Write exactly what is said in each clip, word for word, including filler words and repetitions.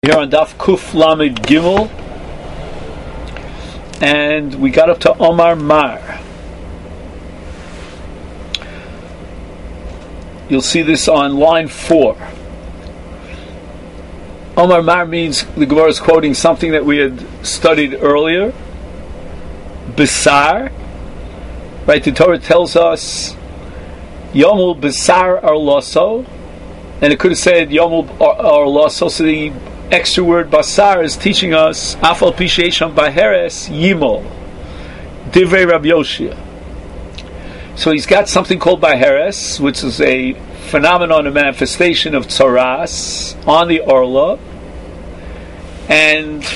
Here on Daf Kuf Lamed Gimel, and we got up to Omar Mar. You'll see this on line four. Omar Mar means the Gemara is quoting something that we had studied earlier. Besar, right? The Torah tells us Yomul Besar Arloso, and it could have said Yomul Arloso. So the extra word basar is teaching us afal pishesham baheres yimol divrei Rabbi Yoshia. So he's got something called baheres, which is a phenomenon, a manifestation of tzaras on the orla, and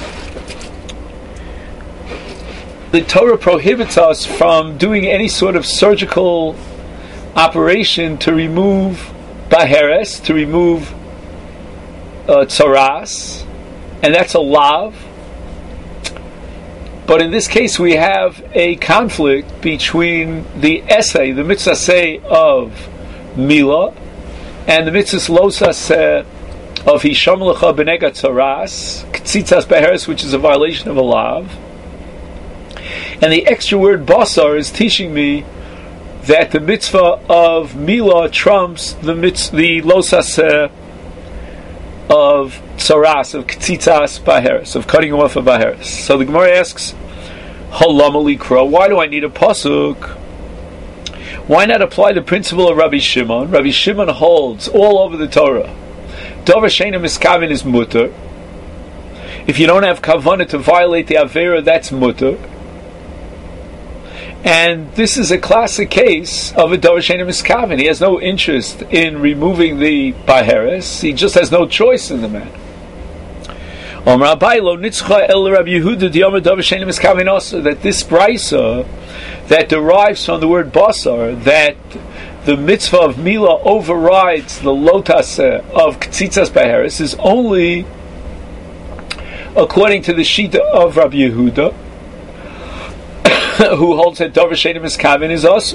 the Torah prohibits us from doing any sort of surgical operation to remove baheres, to remove Uh, tzaras, and that's a lav. But in this case, we have a conflict between the essay, the mitzvah say of Mila, and the mitzvah losas of Hisham lecha b'nega tzaras, ktzitzas beheres, which is a violation of a lav. And the extra word basar is teaching me that the mitzvah of Mila trumps the mitzvah, the losas of tzaras, of ktzitzas baheres, of cutting off a baheres. So the Gemara asks, Halam alikra, why do I need a pasuk? Why not apply the principle of Rabbi Shimon? Rabbi Shimon holds all over the Torah, Dover sheina miskavin is mutter. If you don't have kavanah to violate the avera, that's mutter. And this is a classic case of a Dover sheina miskavin. He has no interest in removing the baheres. He just has no choice in the matter. That this brisa that derives from the word basar, that the mitzvah of Mila overrides the lotas of Ktzitzas baheres, is only according to the shita of Rabbi Yehuda, who holds that Dover sheina miskavin is us.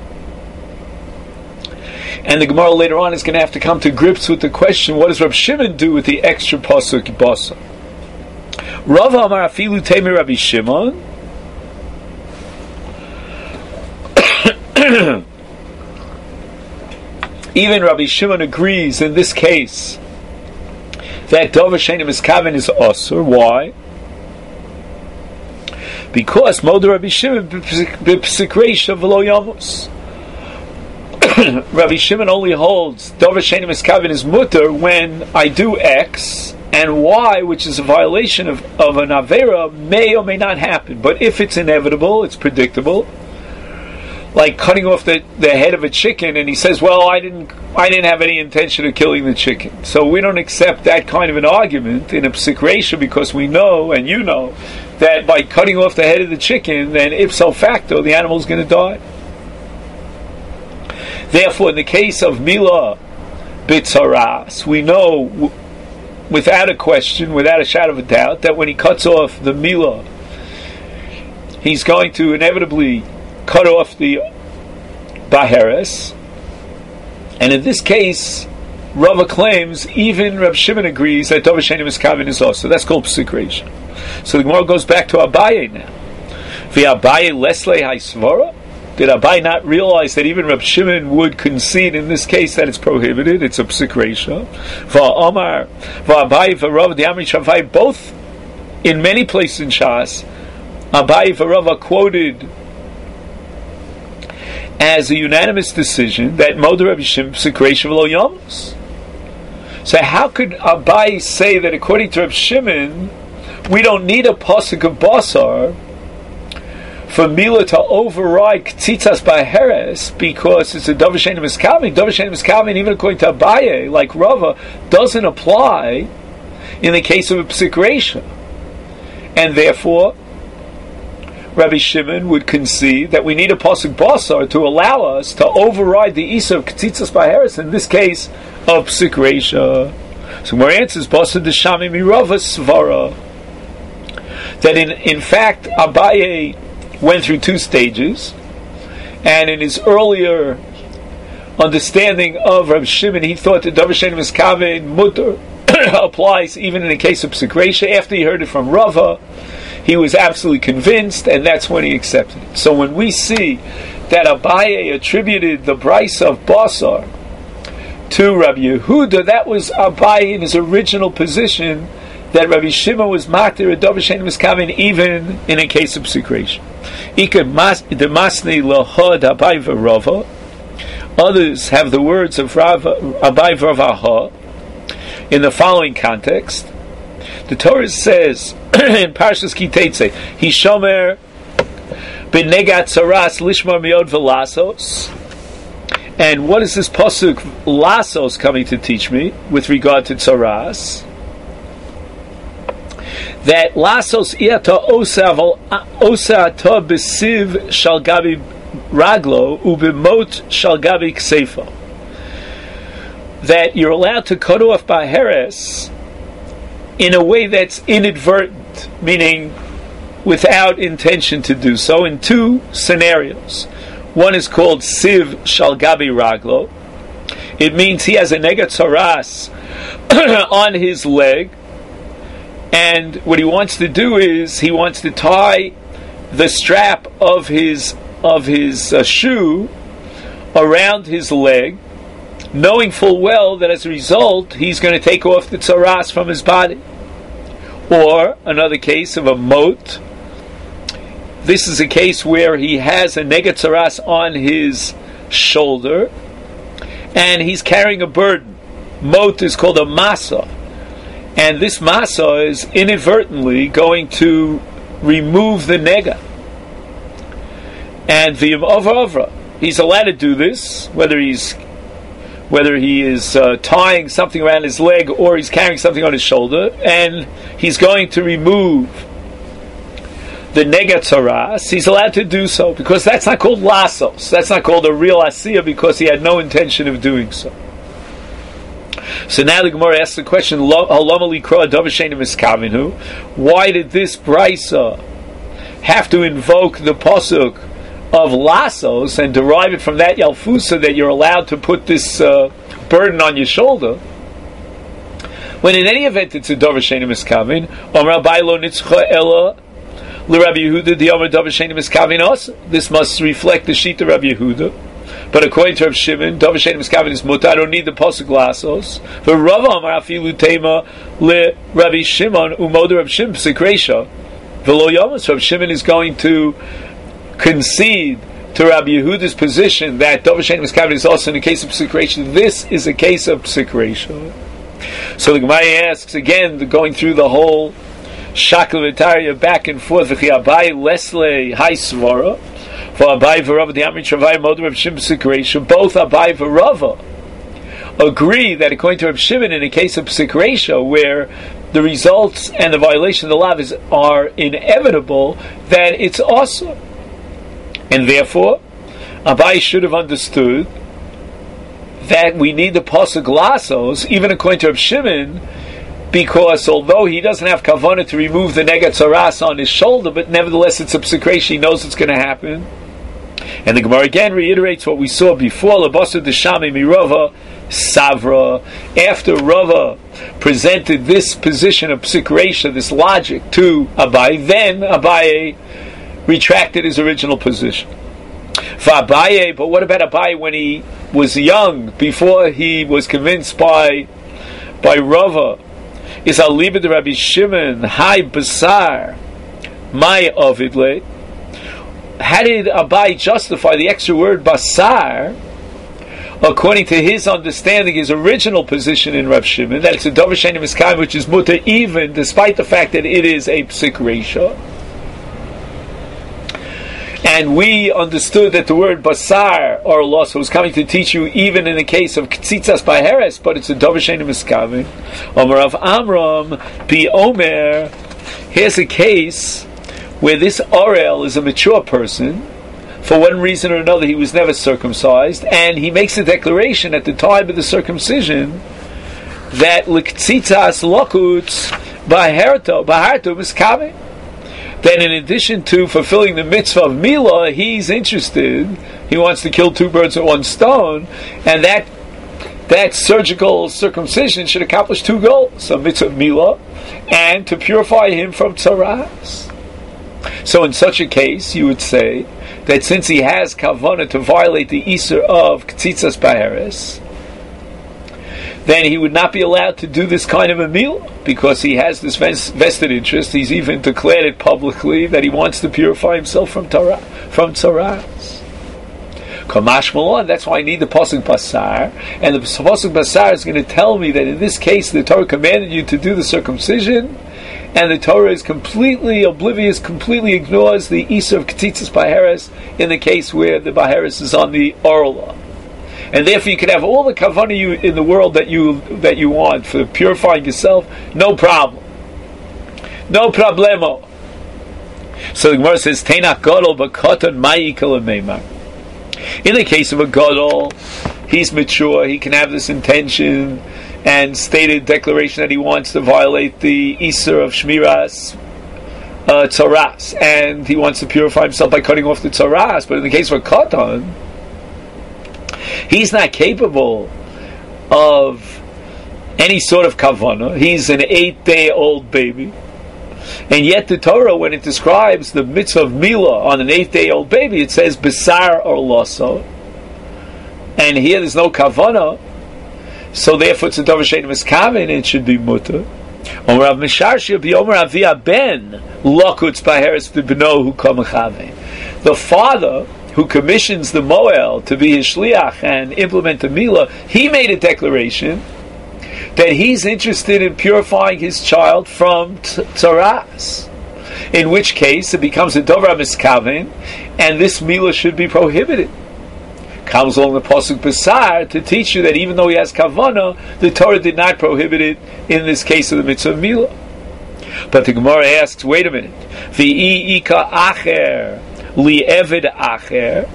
And the Gemara later on is going to have to come to grips with the question, what does Rabbi Shimon do with the extra pasuk basar? Rav Amar afilu teimei Rabbi Shimon. Even Rabbi Shimon agrees in this case that Dover sheina miskavin is asur. Why? Because Moder Rabbi Shimon b'psikreisha v'lo yamus. Rabbi Shimon only holds Dover sheina miskavin is mutter when I do X, and Y, which is a violation of, of an avera, may or may not happen. But if it's inevitable, it's predictable, like cutting off the, the head of a chicken, and he says, well, I didn't I didn't have any intention of killing the chicken. So we don't accept that kind of an argument in a psikreisha, because we know, and you know, that by cutting off the head of the chicken, then ipso facto, the animal is going to die. Therefore, in the case of Mila B'tzaras, we know w- without a question, without a shadow of a doubt, that when he cuts off the Mila, he's going to inevitably cut off the Baheres. And in this case, Rava claims, even Reb Shimon agrees that Dover sheina miskavin is also. That's called psikreisha. So the Gemara goes back to Abaye now. V'Abaye lesle haisvara. Did Abaye not realize that even Reb Shimon would concede in this case that it's prohibited? It's a psikreisha. V'Omar v'Abaye v'Rava the Amri Shavai, both in many places in Shas, Abaye v'Rava quoted as a unanimous decision that Moder Rabbi Shimon psikreisha v'lo yamus. So how could Abaye say that according to Reb Shimon we don't need a pasuk of basar for Mila to override Ktzitzas baheres, because it's a Dover sheina miskavin? Dover sheina miskavin, even according to Abaye, like Rava, doesn't apply in the case of a psikreisha. And therefore, Rabbi Shimon would concede that we need a pasuk basar to allow us to override the isa of Ktzitzas baheres, in this case of psikreisha. So more answers, basar d'shami mirava svara. That in, in fact, Abaye went through two stages, and in his earlier understanding of Rabbi Shimon, he thought that Dover sheina miskavin mutter, applies even in the case of Psik Reisha. After he heard it from Rava, he was absolutely convinced, and that's when he accepted it. So when we see that Abaye attributed the Bryce of Basar to Rabbi Yehuda, that was Abaye in his original position, that Rabbi Shimon was matir a davar she'eino miskaven even in a case of Psik Reisha. Others have the words of Abaye v'Rava in the following context. The Torah says in Parshas Ki Teitzei, Hishomer b'negat tzaras lishmar miod v'lasos. And what is this pasuk lasos coming to teach me with regard to tzaras? That lasos iata osata b'siv shal gabi raglo ubimot shal gabi kseifa. That you're allowed to cut off baheres in a way that's inadvertent, meaning without intention to do so, in two scenarios. One is called Siv Shal Gabi Raglo. It means he has a negat tzaras on his leg, and what he wants to do is he wants to tie the strap of his of his uh, shoe around his leg, knowing full well that as a result he's going to take off the tzaras from his body. Or another case of a mot. This is a case where he has a negat tzaras on his shoulder and he's carrying a burden. Mot is called a masa, and this masa is inadvertently going to remove the nega. And the avra, he's allowed to do this, whether he's whether he is uh, tying something around his leg or he's carrying something on his shoulder, and he's going to remove the negat tzaras. He's allowed to do so because that's not called lasos. That's not called a real asiyah because he had no intention of doing so. So now the Gemara asks the question: why did this brisa have to invoke the pasuk of lasos and derive it from that yalfusa that you're allowed to put this uh, burden on your shoulder, when in any event it's a davar she'eino miskaven? Omar Abaye lo nitzcha ela l'Rabbi Yehuda the Omar davar she'eino miskaven also. This must reflect the sheet of Rabbi Yehuda, but according to Rav Shimon, davar she'eino miskaven is mutar. I don't need the pasuk lasos. For Rav Omar afilu tema l'Rabbi Shimon umoder Rav Shimon Psik Reisha v'lo yomas. Rav Shimon is going to concede to Rabbi Yehuda's position that davar she'eino miskaven is also in the case of Psik Reisha. This is a case of Psik Reisha. So the Gemara asks again, going through the whole Shakal V'Tarya back and forth. V'chi Abaye Lesle Hai Svara for Abaye v'Rava the Amrit Shavai Moder Rav Shimon Psik Reisha. Both Abaye v'Rava agree that according to Rav Shimon, in a case of Psik Reisha, where the results and the violation of the law is, are inevitable, that it's awesome. And therefore, Abaye should have understood that we need the pasuk lasos, even according to Rav Shimon, because although he doesn't have kavanah to remove the negat tzaras on his shoulder, but nevertheless it's a psik reisha, he knows it's going to happen. And the Gemara again reiterates what we saw before: Labasa deshami mirava savra. After Rava presented this position of psik reisha, this logic to Abaye, then Abaye retracted his original position. For Abaye, but what about Abaye when he was young, before he was convinced by by Rava? Is aliba de Rabbi Shimon hai basar my ovidle? How did Abaye justify the extra word basar according to his understanding, his original position in Rav Shimon, that it's a davar she'eino miskaven, which is mutar even despite the fact that it is a psik reisha? And we understood that the word basar or los was coming to teach you even in the case of ktzitzas baheres, but it's a davar she'eino miskaven. Omer of Amram bi Omer. Here's a case where this orel is a mature person. For one reason or another, he was never circumcised, and he makes a declaration at the time of the circumcision that l'ktzitzas lokutz baherto baharto miskaven. Then in addition to fulfilling the mitzvah of Milah, he's interested, he wants to kill two birds with one stone, and that that surgical circumcision should accomplish two goals: a mitzvah milah, and to purify him from tzaras. So in such a case, you would say that since he has kavanah to violate the Isur of Ketzitzas Baheres, then he would not be allowed to do this kind of a milah, because he has this vested interest. He's even declared it publicly that he wants to purify himself from tara, from tzaras. Kamash Malon, that's why I need the Pasuk Basar, and the Pasuk Basar is going to tell me that in this case the Torah commanded you to do the circumcision, and the Torah is completely oblivious, completely ignores the Isur of Ketzitzas Baheres in the case where the Baheres is on the Orla. And therefore you can have all the kavanah you in the world that you that you want for purifying yourself, no problem. No problemo. So the Gemara says, Teinach Gadol b'Katan Ma'ikal Meimar. In the case of a Gadol, he's mature, he can have this intention and stated declaration that he wants to violate the Isur of Shmiras uh, Tzaras, and he wants to purify himself by cutting off the Tzaras. But in the case of a Katan, he's not capable of any sort of kavanah. He's an eight-day-old baby. And yet the Torah, when it describes the mitzvah of milah on an eight-day-old baby, it says besar or loso. And here there's no kavanah, so therefore it's a davar she'ein miskaven, and it should be mutter. Omer Rav Misharshia b'Omer Avia ben lokutz baheres v'bno hu kamachave. The father who commissions the moel to be his shliach and implement the milah, he made a declaration that he's interested in purifying his child from t- tzaras, in which case it becomes a dover miskaven, and this milah should be prohibited. Comes along the pasuk Besar to teach you that even though he has kavanah, the Torah did not prohibit it in this case of the mitzvah of milah. But the Gemara asks, wait a minute, V'i ika acher li eved acher.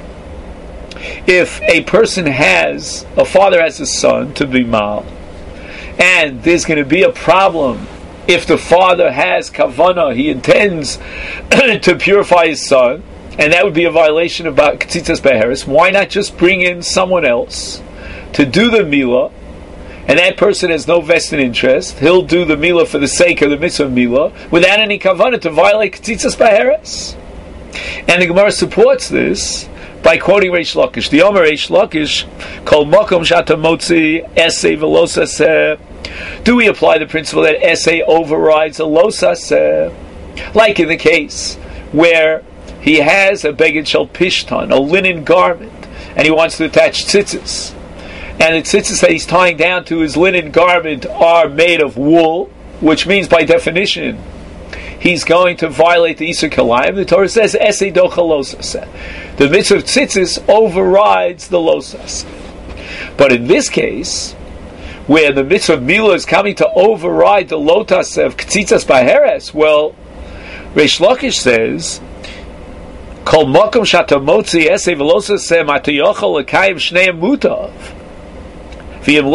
If a person has, a father has a son to be mal, and there's going to be a problem if the father has kavanah, he intends to purify his son, and that would be a violation of Ketzitzas Baheres. Why not just bring in someone else to do the milah, and that person has no vested interest, he'll do the milah for the sake of the mitzvah milah, without any kavanah to violate Ketzitzas Baheres? And the Gemara supports this by quoting Reish Lakish. The Omer Reish Lakish, Kol Makom Shata Motzi Esei V'Lo Saseh. Do we apply the principle that Esei overrides a Lo Saseh? Like in the case where he has a Beged Shel Pishtan, a linen garment, and he wants to attach tzitzis. And the tzitzis that he's tying down to his linen garment are made of wool, which means by definition he's going to violate the Isur Kalayim. The Torah says, Esei docha lo saseh. The mitzvah of tzitzis overrides the lo saseh. But in this case, where the mitzvah of milah is coming to override the lo taseh of Ketzitzas Baheres, well, Reish Lakish says, Kol makom shata motzi esei v'lo saseh mata yochel l'kayim shnei mutav. So we only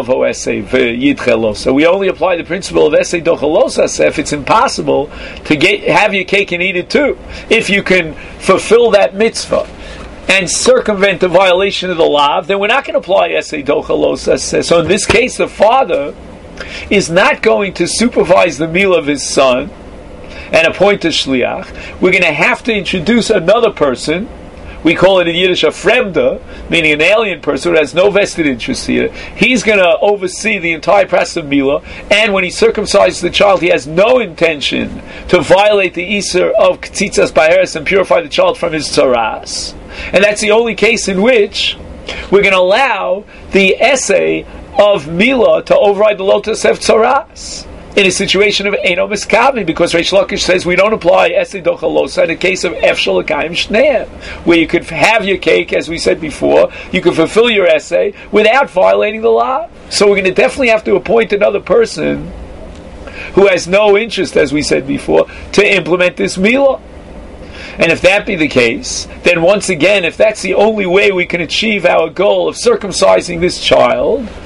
apply the principle of esei dochalosa if it's impossible to get have your cake and eat it too. If you can fulfill that mitzvah and circumvent the violation of the law, then we're not going to apply esei dochalosa. So in this case, the father is not going to supervise the meal of his son and appoint a shliach. We're going to have to introduce another person. We call it in Yiddish a fremda, meaning an alien person who has no vested interest here. He's going to oversee the entire process of milah, and when he circumcises the child, he has no intention to violate the Isur of Ketzitzas Baheres and purify the child from his tzaras. And that's the only case in which we're going to allow the essay of milah to override the lotus of tzaras. In a situation of Eino Miskavi, because Reish Lakish says we don't apply Esei Dochalosa in a case of Efshel L'Kayim Shneim, where you could have your cake, as we said before, you could fulfill your essay without violating the law. So we're going to definitely have to appoint another person who has no interest, as we said before, to implement this milah. And if that be the case, then once again, if that's the only way we can achieve our goal of circumcising this child,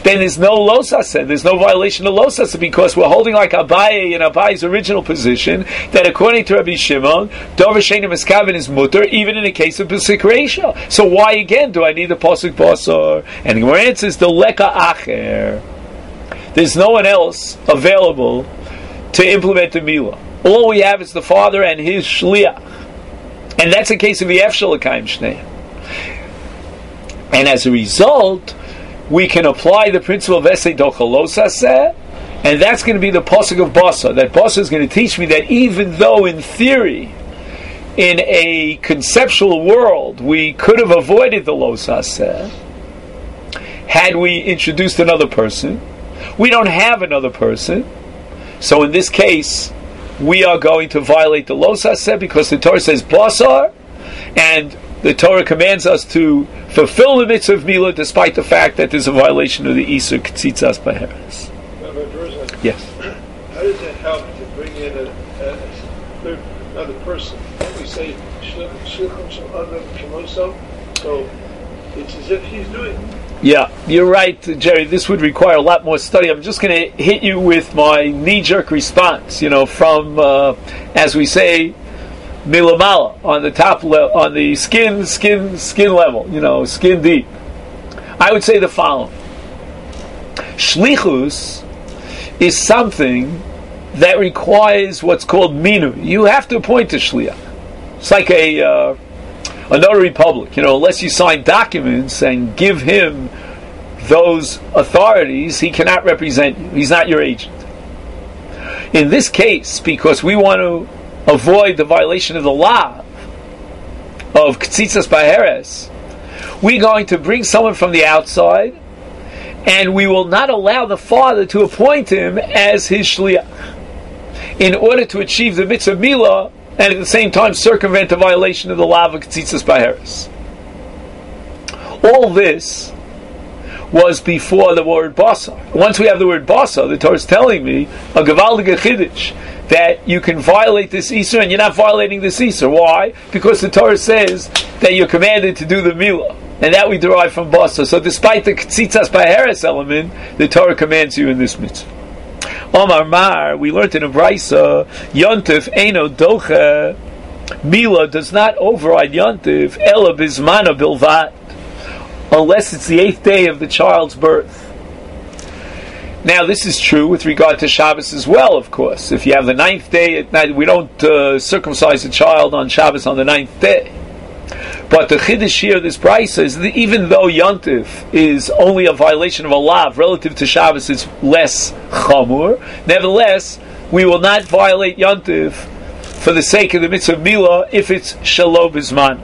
then there's no losasa, there's no violation of losasa, because we're holding like Abaye in Abaye's original position, that according to Rabbi Shimon, Dover Sheina Miskaven is mutter, even in the case of Pesik Reisha. So why again do I need the Pasuk Basar? And the Gemara answers, the Leka Acher. There's no one else available to implement the Milah. All we have is the father and his Shliach. And that's a case of Yef Shalakayim Shnei. And as a result, we can apply the principle of Esei Dochalos Aseh, and that's going to be the Pasuk of Basa. That Basa is going to teach me that even though in theory, in a conceptual world, we could have avoided the Los Aseh, had we introduced another person, we don't have another person, so in this case, we are going to violate the Los Aseh, because the Torah says Basar, and the Torah commands us to fulfill the mitzvah of Milah despite the fact that there's a violation of the Isur K'tzitzas B'Heres. Yes. How does it help to bring in a, a third, another person? We say Shlichum Shel Adam K'moso, so it's as if he's doing it. Yeah, you're right, Jerry. This would require a lot more study. I'm just going to hit you with my knee-jerk response. You know, from uh, as we say, milamala, on the top level, on the skin, skin, skin level. You know, skin deep. I would say the following: Shlichus is something that requires what's called minu. You have to appoint a shliach. It's like a uh, a notary public. You know, unless you sign documents and give him those authorities, he cannot represent you. He's not your agent. In this case, because we want to avoid the violation of the law of K'tzitzas B'Heres, we're going to bring someone from the outside, and we will not allow the father to appoint him as his shliach, in order to achieve the mitzvah milah, and at the same time circumvent the violation of the law of K'tzitzas B'Heres. All this was before the word basar. Once we have the word basar, the Torah is telling me a gevaldige chiddush, that you can violate this Isur and you're not violating this Isur. Why? Because the Torah says that you're commanded to do the milah, and that we derive from basar. So despite the K'tzitzas B'Heres element, the Torah commands you in this mitzvah. Omar Mar, we learned in a Brisa, Yontif Eino Docha, Milah does not override Yontif, Ela Bizmana Bilvat, unless it's the eighth day of the child's birth. Now, this is true with regard to Shabbos as well, of course. If you have the ninth day at night, we don't uh, circumcise a child on Shabbos on the ninth day. But the chiddush here of this brisa is that even though Yontif is only a violation of a lav relative to Shabbos, it's less chamur. Nevertheless, we will not violate Yontif for the sake of the mitzvah milah if it's shalom bizman.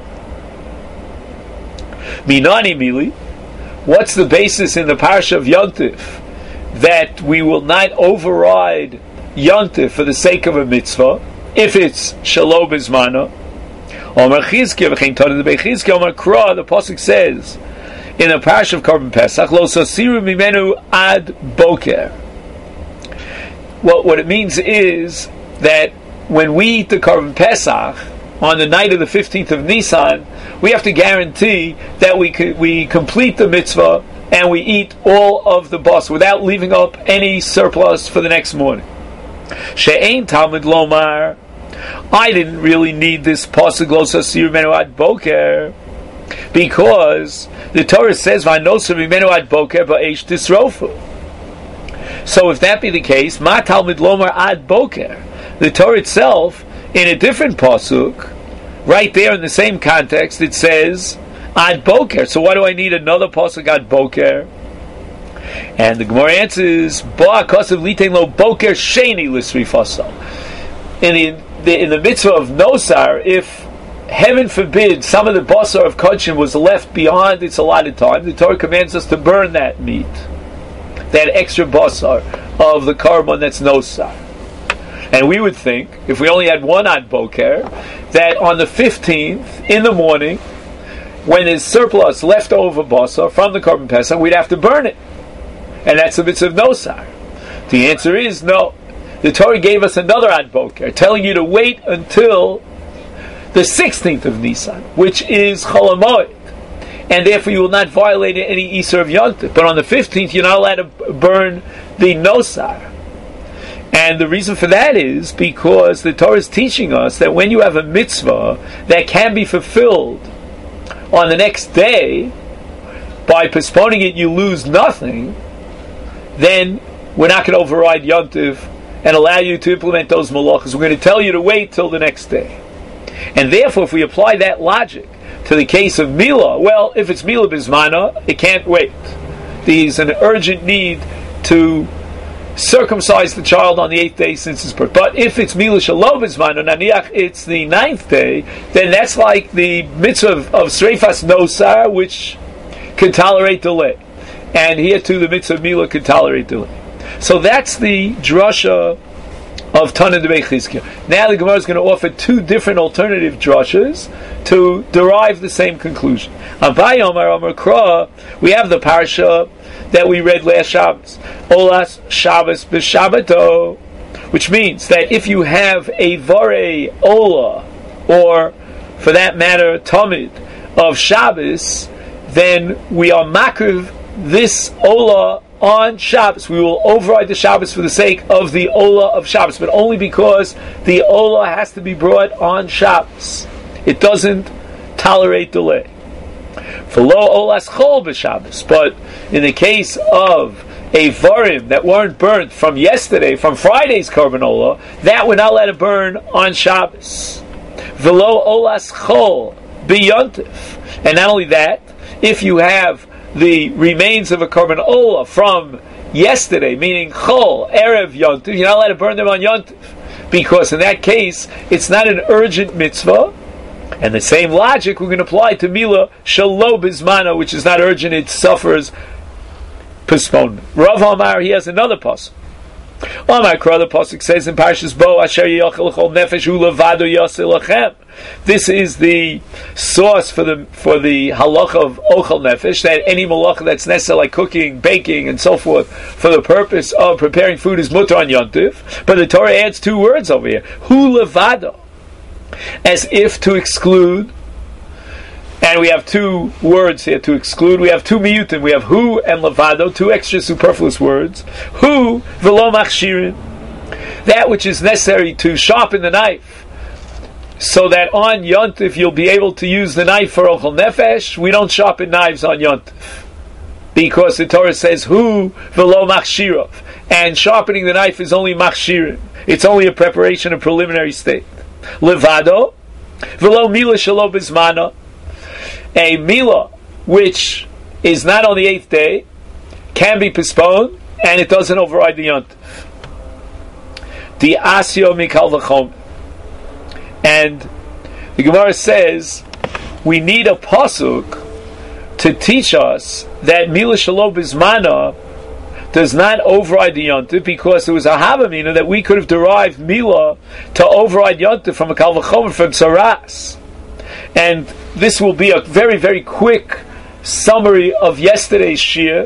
Minani mili. What's the basis in the parsha of Yontif that we will not override Yontif for the sake of a mitzvah if it's shalom bizmana? Omar Chizkiah, v'chein Torah the Chizkiah, Omar Kra, the pasuk says in the parish of Korban Pesach, Lo sasiru mimenu ad boker. Well, what it means is that when we eat the Korban Pesach on the night of the fifteenth of Nisan, we have to guarantee that we co- we complete the mitzvah and we eat all of the bas without leaving up any surplus for the next morning. She'ein Talmud Lomar, I didn't really need this pasuk lo sasir mimenu ad boker, because the Torah says v'anoser mimenu ad boker ba'esh tisrofu. So if that be the case, ma talmud lomar ad boker, the Torah itself in a different pasuk, right there in the same context, it says ad boker. So why do I need another pasuk ad boker? And the Gemara answers ba kosav litein lo boker sheni lisrifasa. In the The, in the mitzvah of Nosar, if heaven forbid some of the basar of Kodshim was left beyond its allotted time, the Torah commands us to burn that meat, that extra basar of the carbon that's Nosar. And we would think, if we only had one ad boker, that on the fifteenth in the morning, when there's surplus leftover basar from the Korban Pesach, we'd have to burn it, and that's the mitzvah of Nosar. The answer is no. The Torah gave us another ad boker, telling you to wait until the sixteenth of Nisan, which is Chol HaMoed. and therefore you will not violate any Isur of Yontif. But on the fifteenth, you're not allowed to burn the Nosar. And the reason for that is because the Torah is teaching us that when you have a mitzvah that can be fulfilled on the next day, by postponing it you lose nothing, then we're not going to override Yontif and allow you to implement those malachas. We're going to tell you to wait till the next day. And therefore, if we apply that logic to the case of Mila, well, if it's Mila Bismana, it can't wait. There's an urgent need to circumcise the child on the eighth day since his birth. But if it's Mila Shalom Bismana, Naniach, it's the ninth day, then that's like the mitzvah of, of Sreifas Nosar, which can tolerate delay. And here too, the mitzvah of Mila can tolerate delay. So that's the drasha of Tana Debei Chizkiah. Now the Gemara is going to offer two different alternative drashas to derive the same conclusion. Abai Omar Omar Kra, we have the parsha that we read last Shabbos, Olas Shabbos B'Shabbato, which means that if you have a Vorei Ola, or for that matter Tamid of Shabbos, then we are makriv this Ola on Shabbos. We will override the Shabbos for the sake of the Ola of Shabbos, but only because the Ola has to be brought on Shabbos. It doesn't tolerate delay. For lo Olas Chol b'Shabbos, but in the case of a Varim that weren't burnt from yesterday, from Friday's Korban Ola, that we're not allowed to burn on Shabbos. V'lo Olas Chol b'Yontif. And not only that, if you have the remains of a Korban Ola from yesterday, meaning Chol, Erev Yontif, you're not allowed to burn them on Yontif, because in that case, it's not an urgent mitzvah, and the same logic we're going to apply to Mila Shalom Bismana, which is not urgent, it suffers postponement. Rav Amar, he has another pasuk. Amar Kra, the pasuk says in Parshas Bo, Asher Yochel Chol Nefesh Hu Levado Yaseh Lachem. This is the source for the for the halacha of Ochel Nefesh, that any malacha that's necessary, like cooking, baking, and so forth, for the purpose of preparing food is mutar on Yontif. But the Torah adds two words over here, Hu Levado, as if to exclude. And we have two words here to exclude. We have two miyutim. We have hu and levado, two extra superfluous words. Hu v'lo machshirin, that which is necessary to sharpen the knife, so that on Yontif you'll be able to use the knife for Ochel Nefesh. We don't sharpen knives on Yontif, because the Torah says hu v'lo machshirov, and sharpening the knife is only machshirin. It's only a preparation, a preliminary state. Levado v'lo mila shelo bismana, a Mila which is not on the eighth day can be postponed, and it doesn't override the Yontif. The Asio Mikal V'chom. And the Gemara says we need a pasuk to teach us that Mila Shalom Bismana does not override the Yontif, because it was a Havamina that we could have derived Mila to override Yontif from a Kal V'chom, from Saras. And this will be a very, very quick summary of yesterday's shir.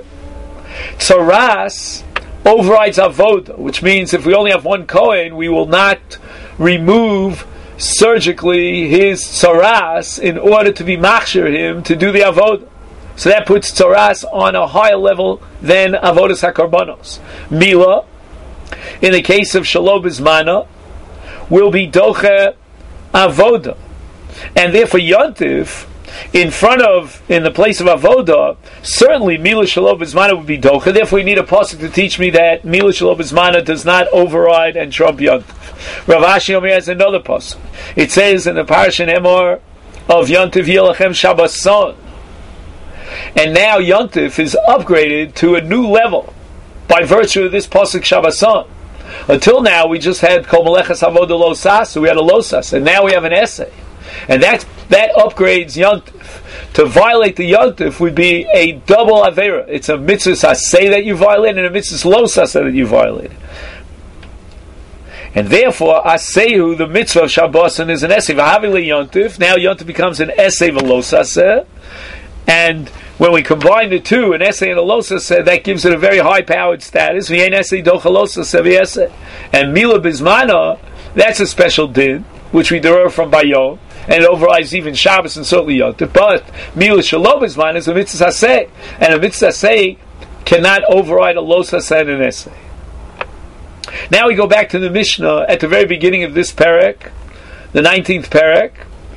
Tzaras overrides avoda, which means if we only have one kohen, we will not remove surgically his tzaras in order to be machshir him to do the avoda. So that puts tzaras on a higher level than avodas hakarbanos. Mila, in the case of shalom bismana, will be doche avoda. And therefore Yontif, in front of, in the place of Avoda, certainly Mila Shalom Bismana would be Docha. Therefore we need a pasuk to teach me that Mila Shalom Bismana does not override and trump Yontif. Rav Ashi Omer has another pasuk. It says in the Parashat Emor of Yontif Yelachem Shabbason. And now Yontif is upgraded to a new level by virtue of this pasuk Shabbason. Until now we just had Kol Melechas Avoda Losas, so we had a Losas, and now we have an essay. And that that upgrades Yontif. To violate the Yontif would be a double Avera. It's a mitzvah saseh that you violate, and a mitzvah lo saseh that you violate. And therefore, asehu, the mitzvah of Shabbosan, is an essay. V'havili Yontif. Now Yontif becomes an essay v'lo saseh. And when we combine the two, an essay and a lo saseh, that gives it a very high-powered status. V'yein essay docha lo saseh v'essay. And Mila Bismana, that's a special din, which we derive from Bayom. and it overrides even Shabbos and certainly Yom Tov. But Mila Shalom Bizman is a mitzvah haseh, and a mitzvah haseh cannot override a los haseh and an essay. Now we go back to the Mishnah at the very beginning of this perek, the nineteenth perek,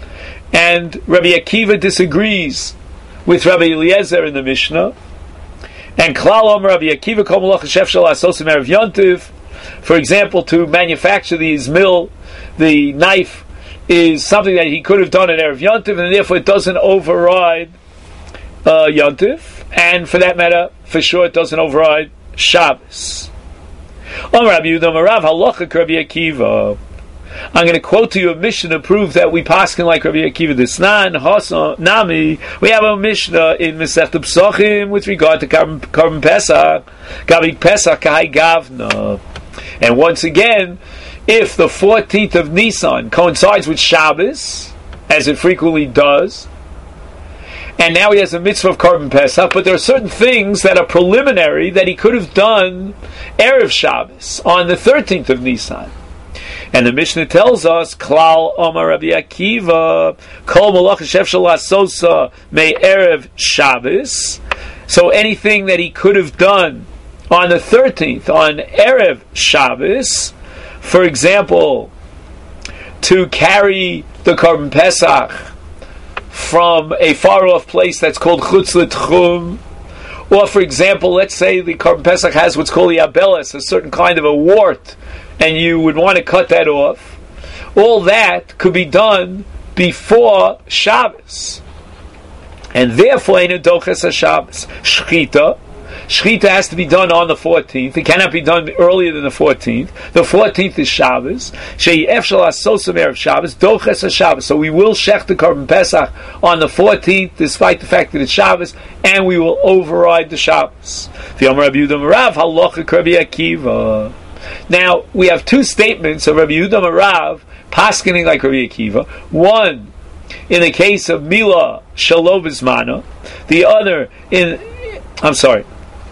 and Rabbi Akiva disagrees with Rabbi Eliezer in the Mishnah. And Klal Omer Rabbi Akiva Kol Malach Shef Shel Asos Erev Yontiv. For example, to manufacture the izmil, the knife, is something that he could have done at Erev Yontiv, and therefore it doesn't override uh, Yontiv. And for that matter, for sure, it doesn't override Shabbos. Omer Rabbi Yehuda Marav Halacha Rabbi Akiva. I'm going to quote to you a Mishnah to prove that we paskin like Rabbi Akiva. Desnan Hasan Nami. We have a Mishnah in Masechet Pesachim with regard to Korban Pesach. Gabi Pesach Kai Gavna. And once again, if the fourteenth of Nisan coincides with Shabbos, as it frequently does, and now he has a mitzvah of Korban Pesach, but there are certain things that are preliminary that he could have done Erev Shabbos on the thirteenth of Nisan. And the Mishnah tells us, Klal Omar Rabbi Akiva, Kol Malach Shef Shel Asosa Me Erev Shabbos. So anything that he could have done on the thirteenth, on Erev Shabbos, for example, to carry the Korban Pesach from a far-off place that's called Chutz L'Tchum, or for example, let's say the Korban Pesach has what's called the Abeles, a certain kind of a wart, and you would want to cut that off. All that could be done before Shabbos, and therefore in a doches Shabbos. Shchita, Shchita has to be done on the fourteenth. It cannot be done earlier than the fourteenth. The fourteenth is Shabbos. She'ef shel asosim erev Shabbos, doches Shabbos. So we will shech the Korban Pesach on the fourteenth, despite the fact that it's Shabbos, and we will override the Shabbos. The Amar Rabbi Yehuda Marav halacha Rabbi Akiva. Now, we have two statements of Rabbi Yehuda Marav paskening like Rabbi Akiva. One, in the case of Mila Shalom Bizmana. The other, in, I'm sorry.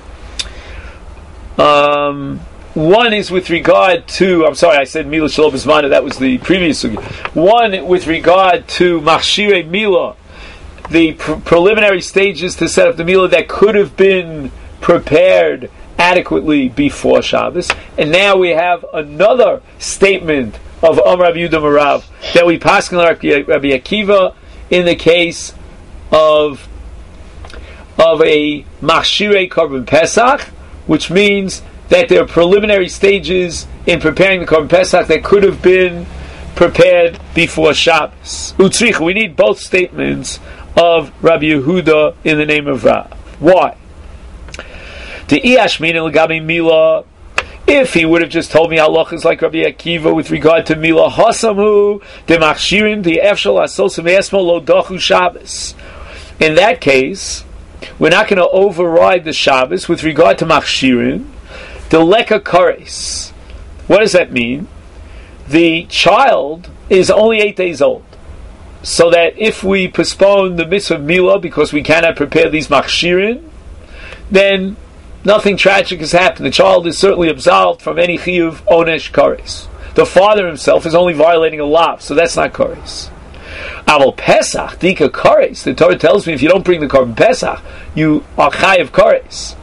Um, one is with regard to, I'm sorry, I said Mila Shalom Bizmana, that was the previous. One with regard to Machshirei Mila, the pr- preliminary stages to set up the Mila that could have been prepared adequately before Shabbos. And now we have another statement of Amar Rabbi Yehuda Marav that we paskin like Rabbi Akiva in the case of of a Machshirei Korban Pesach, which means that there are preliminary stages in preparing the Korban Pesach that could have been prepared before Shabbos. Utzrich, we need both statements of Rabbi Yehuda in the name of Rav. Why? The Iyashmin el Gabi Mila, if he would have just told me halachas like Rabbi Akiva with regard to Mila Hasamu, the Machshirin, the Efshal Asosim Esmo Lo Dachu Shabbos. In that case, we're not going to override the Shabbos with regard to Machshirin. The Leka Kares. What does that mean? The child is only eight days old. So that if we postpone the mitzvah of Mila because we cannot prepare these Machshirin, then nothing tragic has happened. The child is certainly absolved from any chiyuv onesh kares. The father himself is only violating a lav, so that's not kares. Aval Pesach, dika kares. The Torah tells me if you don't bring the Korban Pesach, you are chayiv kares.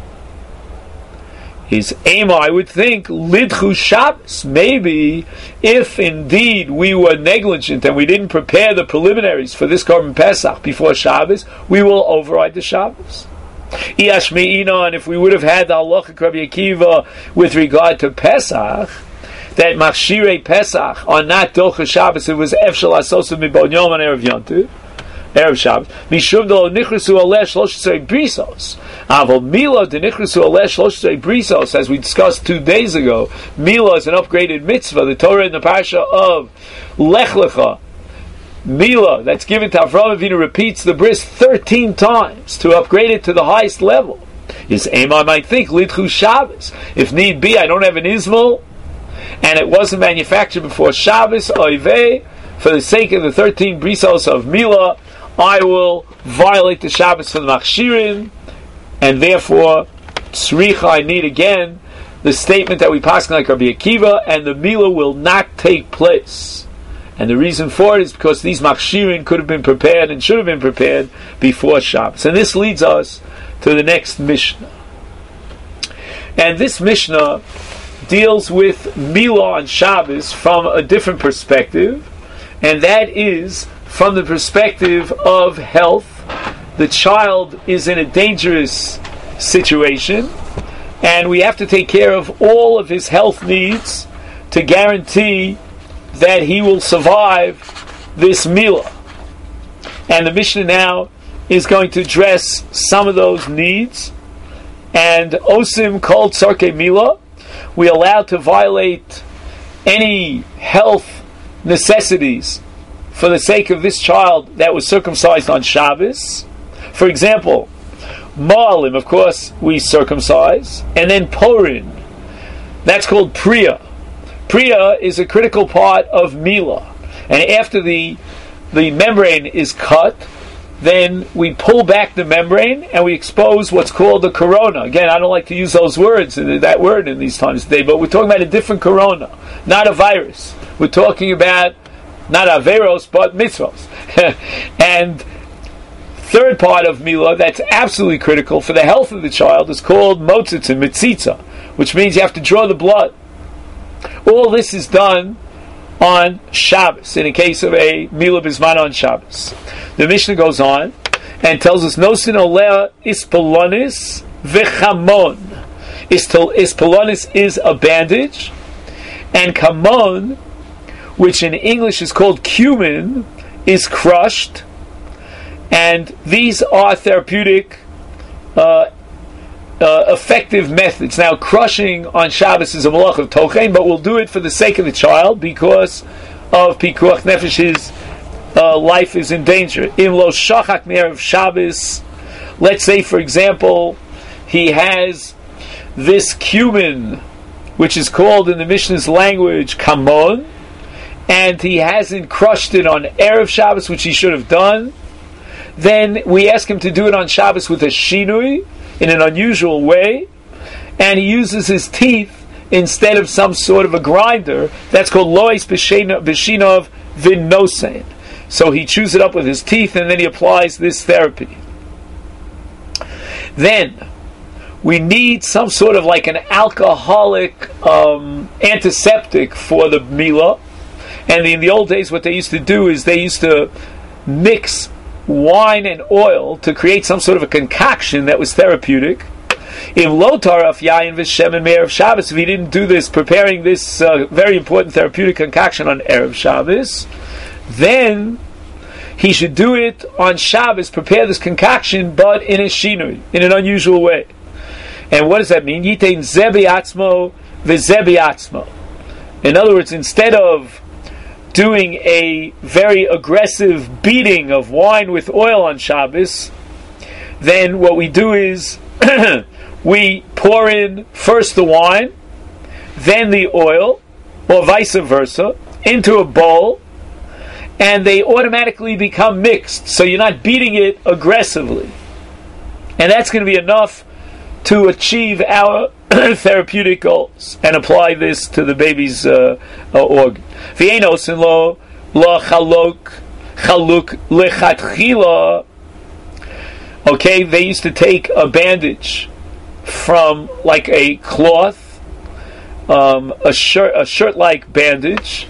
His aim, I would think, lidchu Shabbos. Maybe if indeed we were negligent and we didn't prepare the preliminaries for this Korban Pesach before Shabbos, we will override the Shabbos. And if we would have had the halacha Rabbi Akiva with regard to Pesach, that Machshirei Pesach are not Docha Shabbos, it was Efshel Asosim Mibon Yom and Erev Yontiv, Erev Shabbos. Mishum do nichrusu aleh shlosh brisos. Avol Mila de nichrusu aleh shlosh brisos, as we discussed two days ago. Mila is an upgraded mitzvah. The Torah in the parasha of Lech Lecha, Mila, that's given to Avraham Avinu, repeats the bris thirteen times to upgrade it to the highest level. His aim, I might think, Lidchu Shabbos. If need be, I don't have an Izmel, and it wasn't manufactured before Shabbos, Oiveh, for the sake of the thirteen brisos of Mila, I will violate the Shabbos for the Machshirin, and therefore, Tzricha, I need again the statement that we pass like Rabbi Akiva, and the Mila will not take place And the reason for it is because these machshirin could have been prepared and should have been prepared before Shabbos. And this leads us to the next Mishnah. And this Mishnah deals with Milah on Shabbos from a different perspective, and that is from the perspective of health. The child is in a dangerous situation, and we have to take care of all of his health needs to guarantee that he will survive this Milah. And the Mishnah now is going to address some of those needs. And Osim called Sarke Milah, we allowed to violate any health necessities for the sake of this child that was circumcised on Shabbos. For example, Ma'alim, of course, we circumcise, and then Porin, that's called Priya. Priya is a critical part of Milah, and after the the membrane is cut, then we pull back the membrane and we expose what's called the corona. Again, I don't like to use those words, that word in these times today, but we're talking about a different corona, not a virus. We're talking about not averos, but mitzvos. And third part of Milah that's absolutely critical for the health of the child is called motzitz and mitzitza, which means you have to draw the blood. All this is done on Shabbos, in a case of a Milah Bizman on Shabbos. The Mishnah goes on and tells us, Nosin olea ispolonis v'chamon. Ispolonis is a bandage, and kamon, which in English is called cumin, is crushed, and these are therapeutic uh, uh, effective methods. Now, crushing on Shabbos is a malach of tochen, but we'll do it for the sake of the child because of pikuach nefesh. His uh, life is in danger. Im lo shachak me'erev Shabbos. Let's say, for example, he has this cumin, which is called in the Mishnah's language kamon, and he hasn't crushed it on Erev Shabbos, which he should have done. Then we ask him to do it on Shabbos with a shinui, in an unusual way, and he uses his teeth instead of some sort of a grinder. That's called lois b'shinov v'nosein. So he chews it up with his teeth, and then he applies this therapy. Then we need some sort of like an alcoholic um, antiseptic for the Milah. And in the old days, what they used to do is they used to mix wine and oil to create some sort of a concoction that was therapeutic. If lotar af yayin v'shemen me'erev Shabbos, if he didn't do this, preparing this uh, very important therapeutic concoction on Erev Shabbos, then he should do it on Shabbos, prepare this concoction, but in a shinui, in an unusual way. And what does that mean? Yitein zebi atzmo v'zebi atzmo. In other words, instead of doing a very aggressive beating of wine with oil on Shabbos, then what we do is we pour in first the wine, then the oil, or vice versa, into a bowl, and they automatically become mixed, so you're not beating it aggressively. And that's going to be enough to achieve our therapeutic goals and apply this to the baby's uh, uh, organ. V'einosin lo lo chaluk chaluk lechatchila. Okay, they used to take a bandage from like a cloth, um, a shirt, a shirt-like bandage,